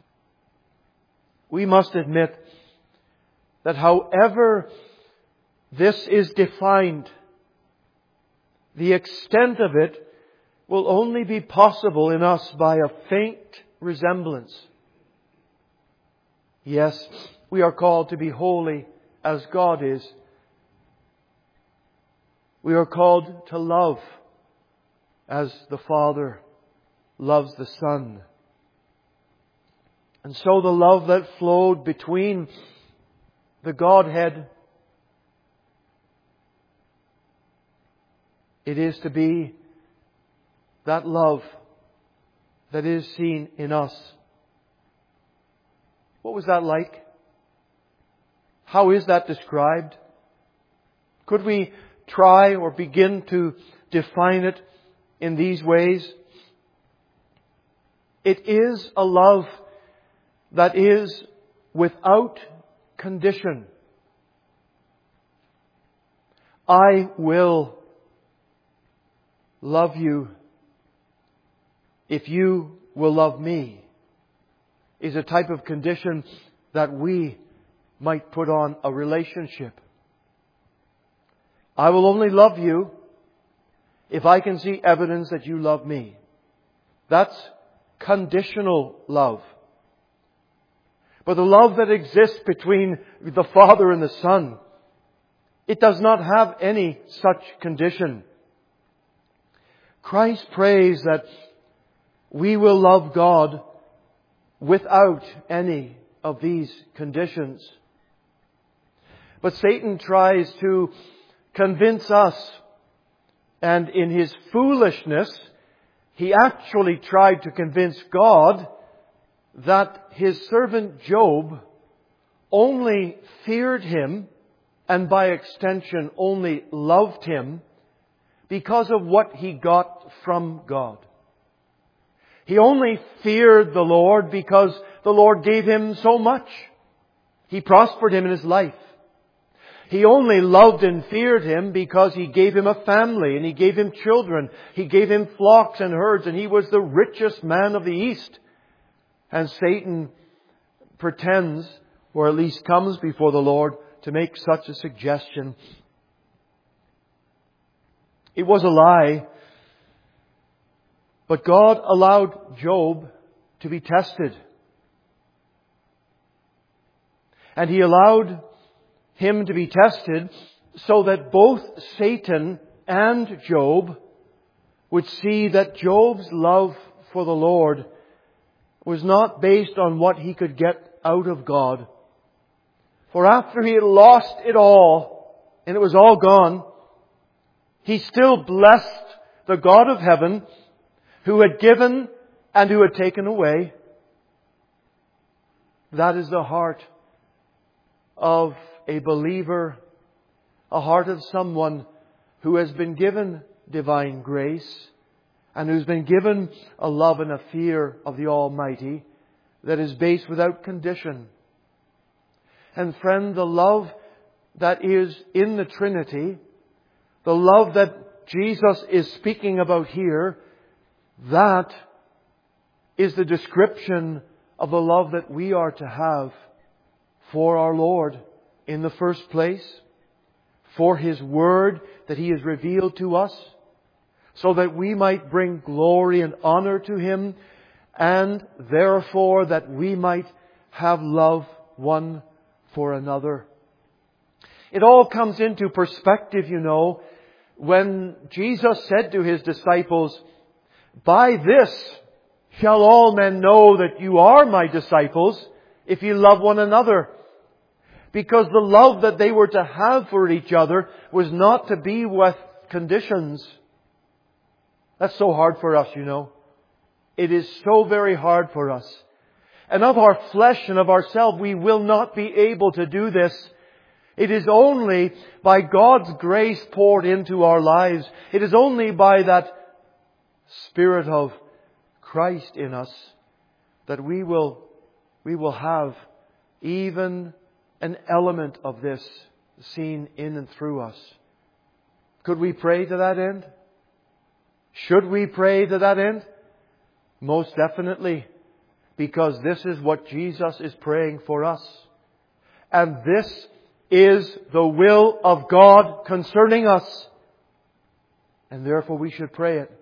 We must admit that however this is defined, the extent of it will only be possible in us by a faint resemblance. Yes, we are called to be holy as God is. We are called to love as the Father loves the Son. And so the love that flowed between the Godhead, it is to be that love that is seen in us. What was that like? How is that described? Could we try or begin to define it in these ways? It is a love that is without condition. I will love you if you will love me, is a type of condition that we might put on a relationship. I will only love you if I can see evidence that you love me. That's conditional love. But the love that exists between the Father and the Son, it does not have any such condition. Christ prays that we will love God without any of these conditions. But Satan tries to convince us, and in his foolishness, he actually tried to convince God that his servant Job only feared him, and by extension only loved him, because of what he got from God. He only feared the Lord because the Lord gave him so much. He prospered him in his life. He only loved and feared him because he gave him a family and he gave him children. He gave him flocks and herds, and he was the richest man of the East. And Satan pretends, or at least comes before the Lord, to make such a suggestion. It was a lie. But God allowed Job to be tested. And He allowed him to be tested so that both Satan and Job would see that Job's love for the Lord was not based on what he could get out of God. For after he had lost it all, and it was all gone, he still blessed the God of heaven, who had given and who had taken away. That is the heart of a believer, a heart of someone who has been given divine grace and who's been given a love and a fear of the Almighty that is based without condition. And friend, the love that is in the Trinity, the love that Jesus is speaking about here, that is the description of the love that we are to have for our Lord in the first place, for His Word that He has revealed to us, so that we might bring glory and honor to Him, and therefore that we might have love one for another. It all comes into perspective, you know, when Jesus said to His disciples, "By this shall all men know that you are my disciples, if you love one another." Because the love that they were to have for each other was not to be with conditions. That's so hard for us, you know. It is so very hard for us. And of our flesh and of ourselves, we will not be able to do this. It is only by God's grace poured into our lives. It is only by that Spirit of Christ in us that we will have even an element of this seen in and through us. Could we pray to that end? Should we pray to that end? Most definitely, because this is what Jesus is praying for us. And this is the will of God concerning us. And therefore we should pray it.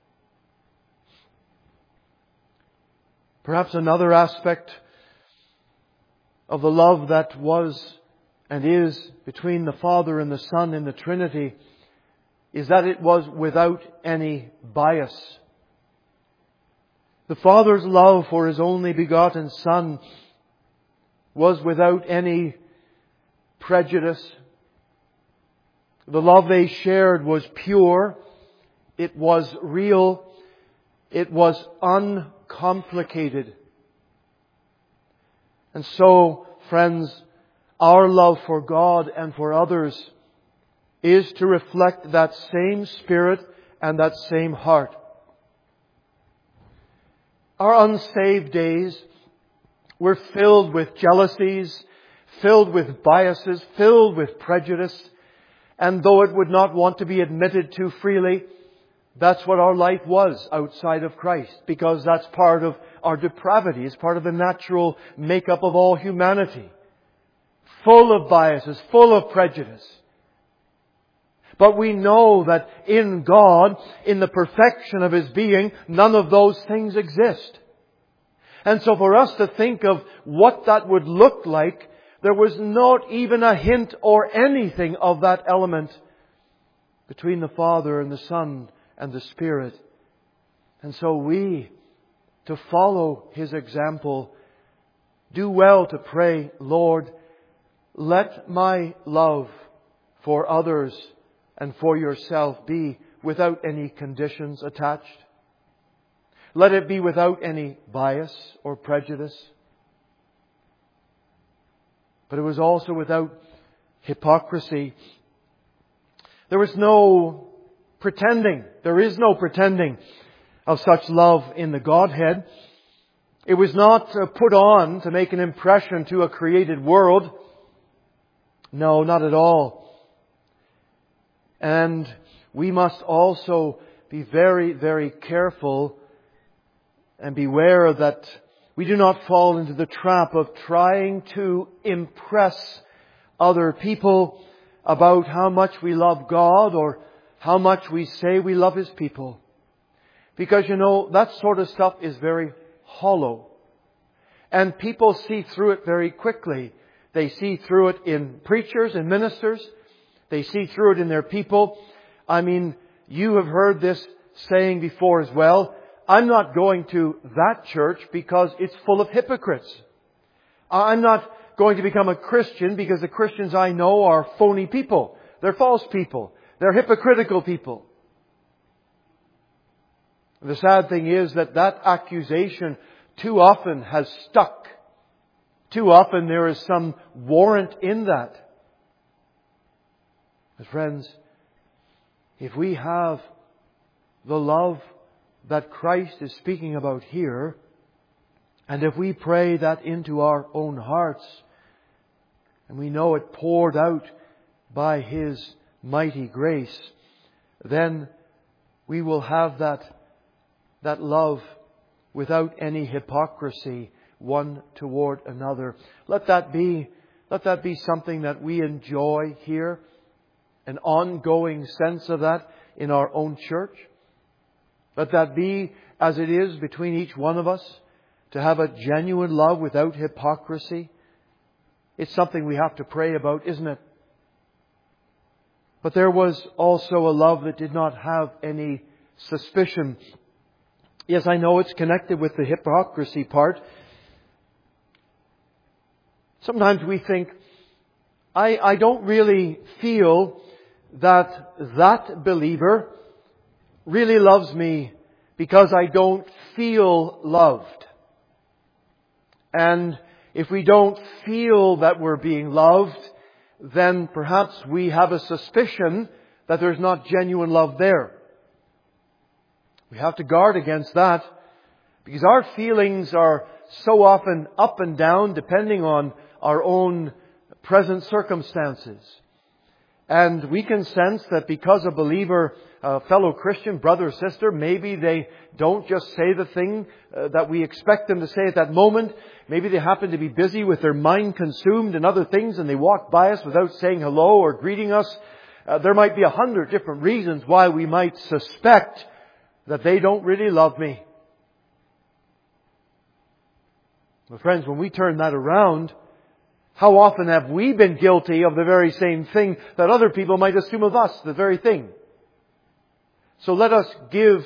Perhaps another aspect of the love that was and is between the Father and the Son in the Trinity is that it was without any bias. The Father's love for His only begotten Son was without any prejudice. The love they shared was pure. It was real. It was uncomplicated. And so, friends, our love for God and for others is to reflect that same spirit and that same heart. Our unsaved days were filled with jealousies, filled with biases, filled with prejudice. And though it would not want to be admitted to freely, that's what our life was outside of Christ, because that's part of our depravity. It's part of the natural makeup of all humanity. Full of biases, full of prejudice. But we know that in God, in the perfection of His being, none of those things exist. And so for us to think of what that would look like, there was not even a hint or anything of that element between the Father and the Son and the Spirit. And so we, to follow His example, do well to pray, Lord, let my love for others and for yourself be without any conditions attached. Let it be without any bias or prejudice. But it was also without hypocrisy. There was no pretending. There is no pretending of such love in the Godhead. It was not put on to make an impression to a created world. No, not at all. And we must also be very, very careful and beware that we do not fall into the trap of trying to impress other people about how much we love God or how much we say we love His people. Because, that sort of stuff is very hollow. And people see through it very quickly. They see through it in preachers and ministers. They see through it in their people. You have heard this saying before as well. I'm not going to that church because it's full of hypocrites. I'm not going to become a Christian because the Christians I know are phony people. They're false people. They're hypocritical people. The sad thing is that accusation too often has stuck. Too often there is some warrant in that. But friends, if we have the love that Christ is speaking about here, and if we pray that into our own hearts, and we know it poured out by His mighty grace, then we will have that love without any hypocrisy one toward another. Let that be something that we enjoy here, an ongoing sense of that in our own church. Let that be as it is between each one of us, to have a genuine love without hypocrisy. It's something we have to pray about, isn't it? But there was also a love that did not have any suspicion. Yes, I know it's connected with the hypocrisy part. Sometimes we think, I don't really feel that believer really loves me because I don't feel loved. And if we don't feel that we're being loved, then perhaps we have a suspicion that there's not genuine love there. We have to guard against that, because our feelings are so often up and down depending on our own present circumstances. And we can sense that because a believer, a fellow Christian, brother or sister, maybe they don't just say the thing that we expect them to say at that moment. Maybe they happen to be busy with their mind consumed in other things and they walk by us without saying hello or greeting us. There might be 100 different reasons why we might suspect that they don't really love me. Well, friends, when we turn that around, how often have we been guilty of the very same thing that other people might assume of us, the very thing? So let us give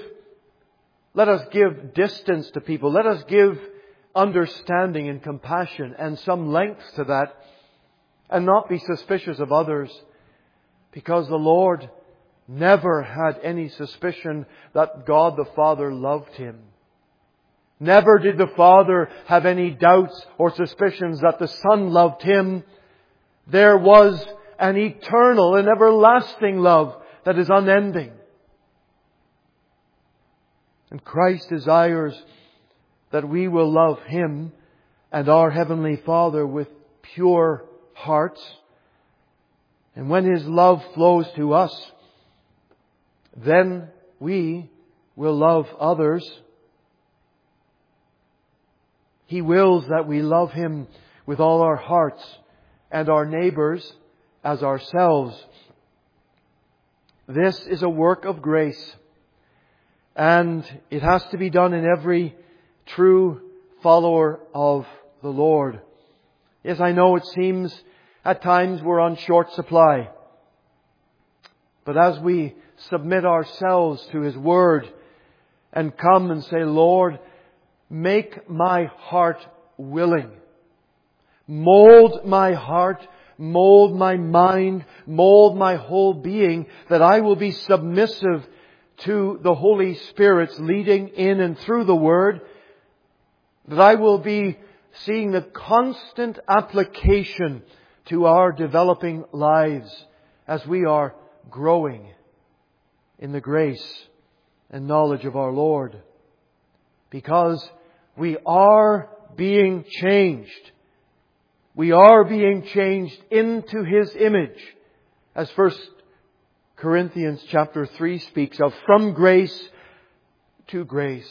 distance to people. Let us give understanding and compassion and some length to that, and not be suspicious of others, because the Lord never had any suspicion that God the Father loved him. Never did the Father have any doubts or suspicions that the Son loved him. There was an eternal and everlasting love that is unending. And Christ desires that we will love Him and our Heavenly Father with pure hearts. And when His love flows to us, then we will love others. He wills that we love Him with all our hearts and our neighbors as ourselves. This is a work of grace, and it has to be done in every true follower of the Lord. Yes, I know it seems at times we're on short supply. But as we submit ourselves to His Word and come and say, Lord, make my heart willing. Mold my heart, mold my mind, mold my whole being, that I will be submissive to the Holy Spirit's leading in and through the Word, that I will be seeing the constant application to our developing lives as we are growing in the grace and knowledge of our Lord. Because we are being changed. We are being changed into His image, as 1 Corinthians chapter 3 speaks of, from grace to grace.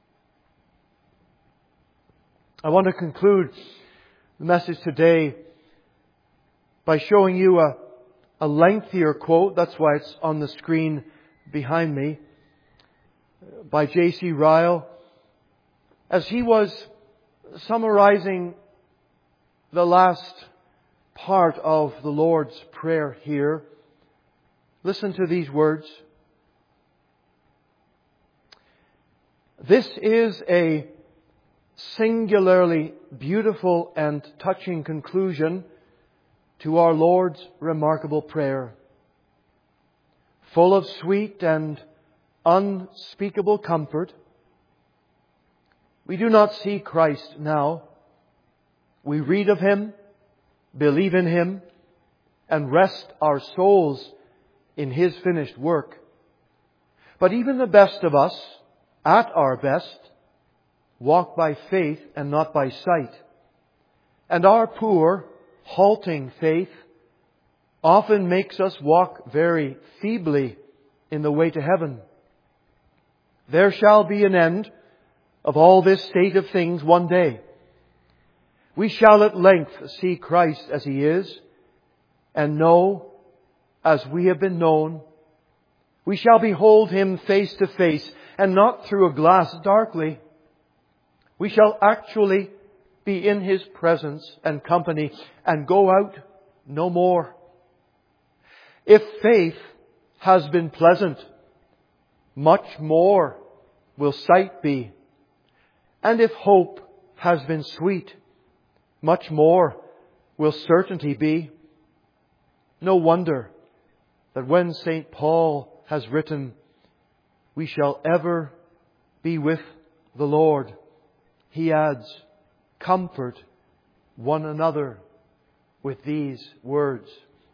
I want to conclude the message today by showing you a lengthier quote. That's why it's on the screen behind me, by J.C. Ryle, as he was summarizing the last part of the Lord's Prayer here. Listen to these words. This is a singularly beautiful and touching conclusion to our Lord's remarkable prayer, full of sweet and unspeakable comfort. We do not see Christ now. We read of Him, believe in Him, and rest our souls in His finished work. But even the best of us, at our best, walk by faith and not by sight. And our poor, halting faith often makes us walk very feebly in the way to heaven. There shall be an end of all this state of things one day. We shall at length see Christ as He is, and know as we have been known. We shall behold Him face to face, and not through a glass darkly. We shall actually be in His presence and company, and go out no more. If faith has been pleasant, much more will sight be. And if hope has been sweet, much more will certainty be. No wonder that when St. Paul has written, we shall ever be with the Lord, he adds, comfort one another with these words.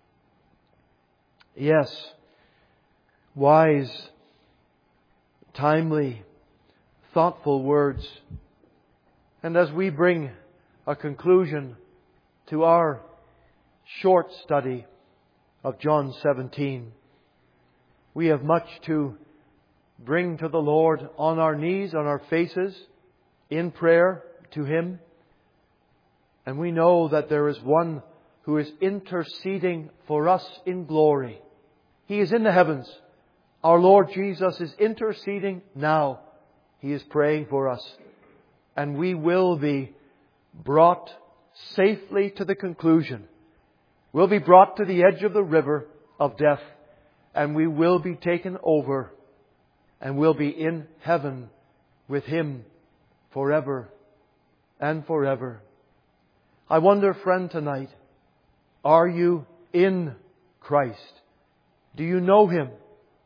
Yes, wise, timely, thoughtful words. And as we bring a conclusion to our short study of John 17, we have much to bring to the Lord on our knees, on our faces, in prayer to Him. And we know that there is one who is interceding for us in glory. He is in the heavens. Our Lord Jesus is interceding now. He is praying for us. And we will be brought safely to the conclusion. We'll be brought to the edge of the river of death, and we will be taken over, and we'll be in heaven with Him forever and forever. I wonder, friend, tonight, are you in Christ? Do you know Him?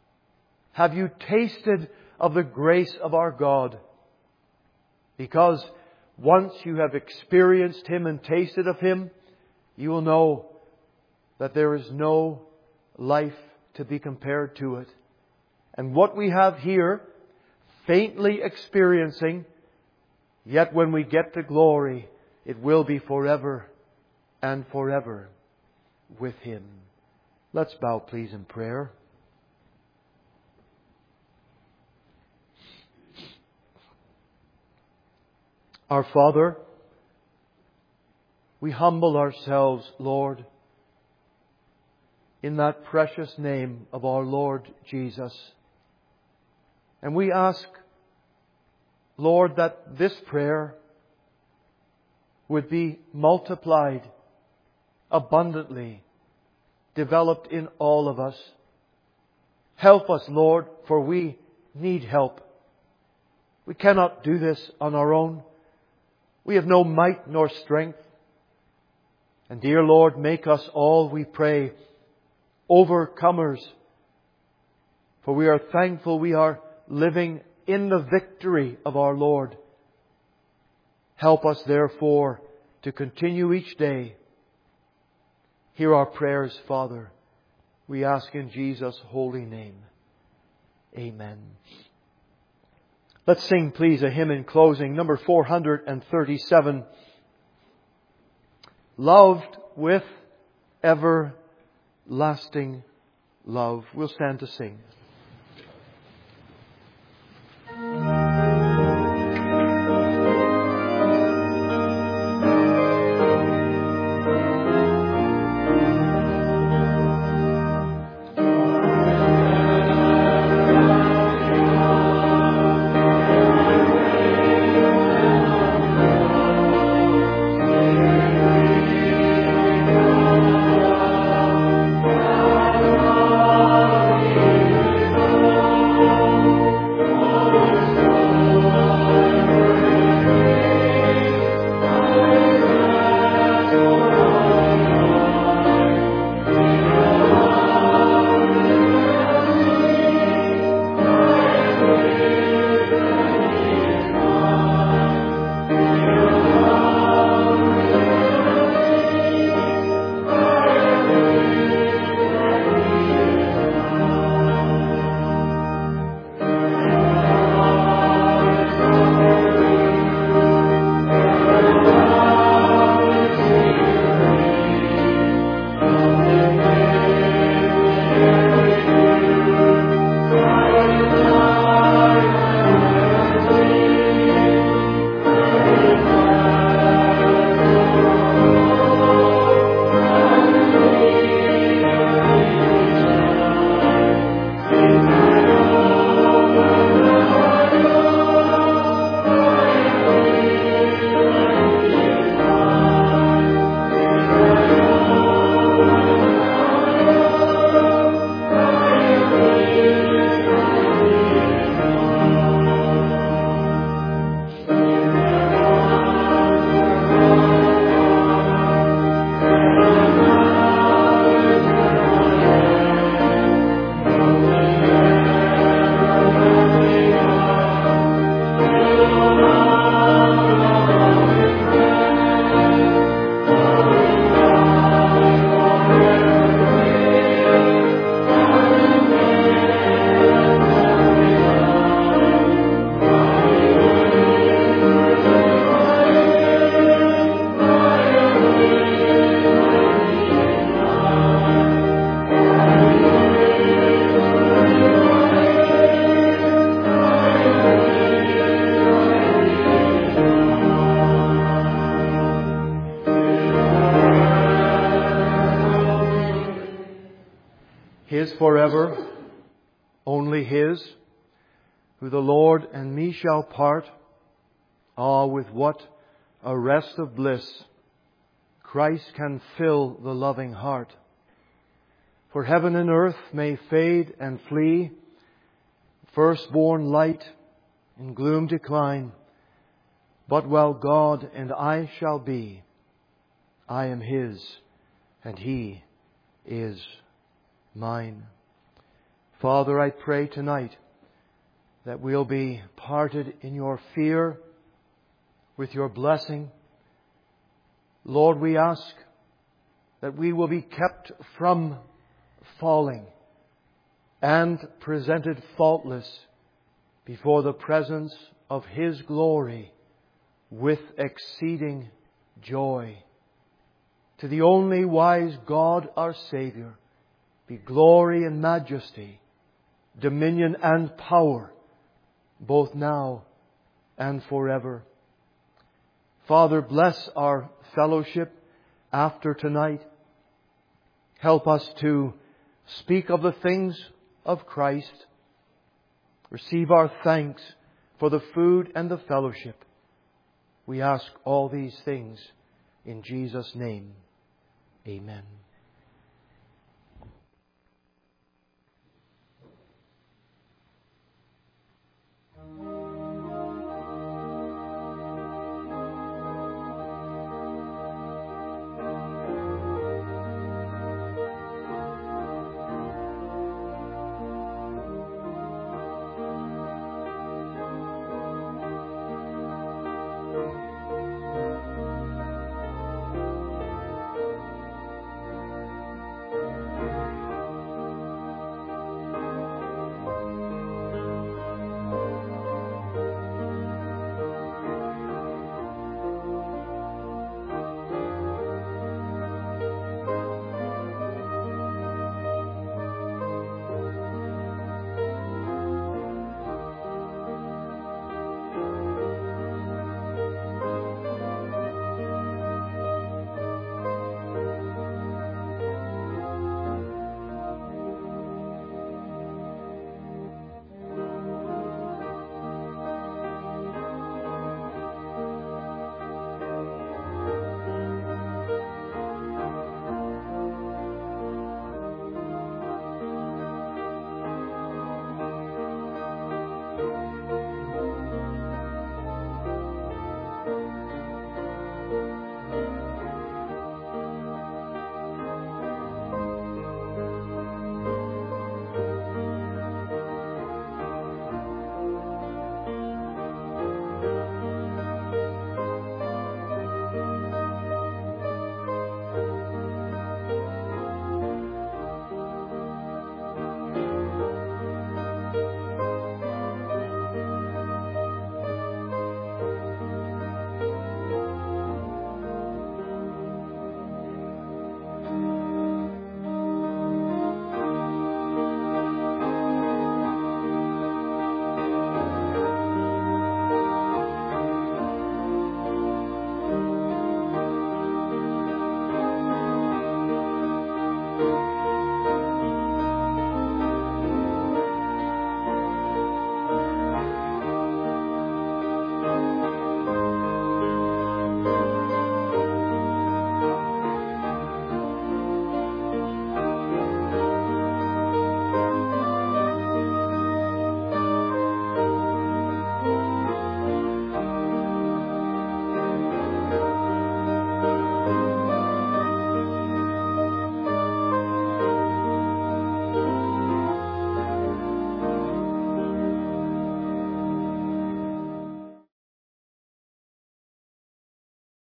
Have you tasted of the grace of our God? Because once you have experienced Him and tasted of Him, you will know that there is no life to be compared to it. And what we have here, faintly experiencing, yet when we get to glory, it will be forever and forever with Him. Let's bow, please, in prayer. Our Father, we humble ourselves, Lord, in that precious name of our Lord Jesus. And we ask, Lord, that this prayer would be multiplied abundantly, developed in all of us. Help us, Lord, for we need help. We cannot do this on our own. We have no might nor strength. And dear Lord, make us all, we pray, overcomers. For we are thankful we are living in the victory of our Lord. Help us, therefore, to continue each day. Hear our prayers, Father. We ask in Jesus' holy name. Amen. Let's sing, please, a hymn in closing, number 437. Loved with everlasting love. We'll stand to sing. His forever, only His, who the Lord and me shall part. Ah, with what a rest of bliss Christ can fill the loving heart. For heaven and earth may fade and flee, firstborn light in gloom decline. But while God and I shall be, I am His and He is mine. Father, I pray tonight that we'll be parted in your fear with your blessing. Lord, we ask that we will be kept from falling and presented faultless before the presence of His glory with exceeding joy. To the only wise God, our Saviour, be glory and majesty, dominion and power, both now and forever. Father, bless our fellowship after tonight. Help us to speak of the things of Christ. Receive our thanks for the food and the fellowship. We ask all these things in Jesus' name. Amen.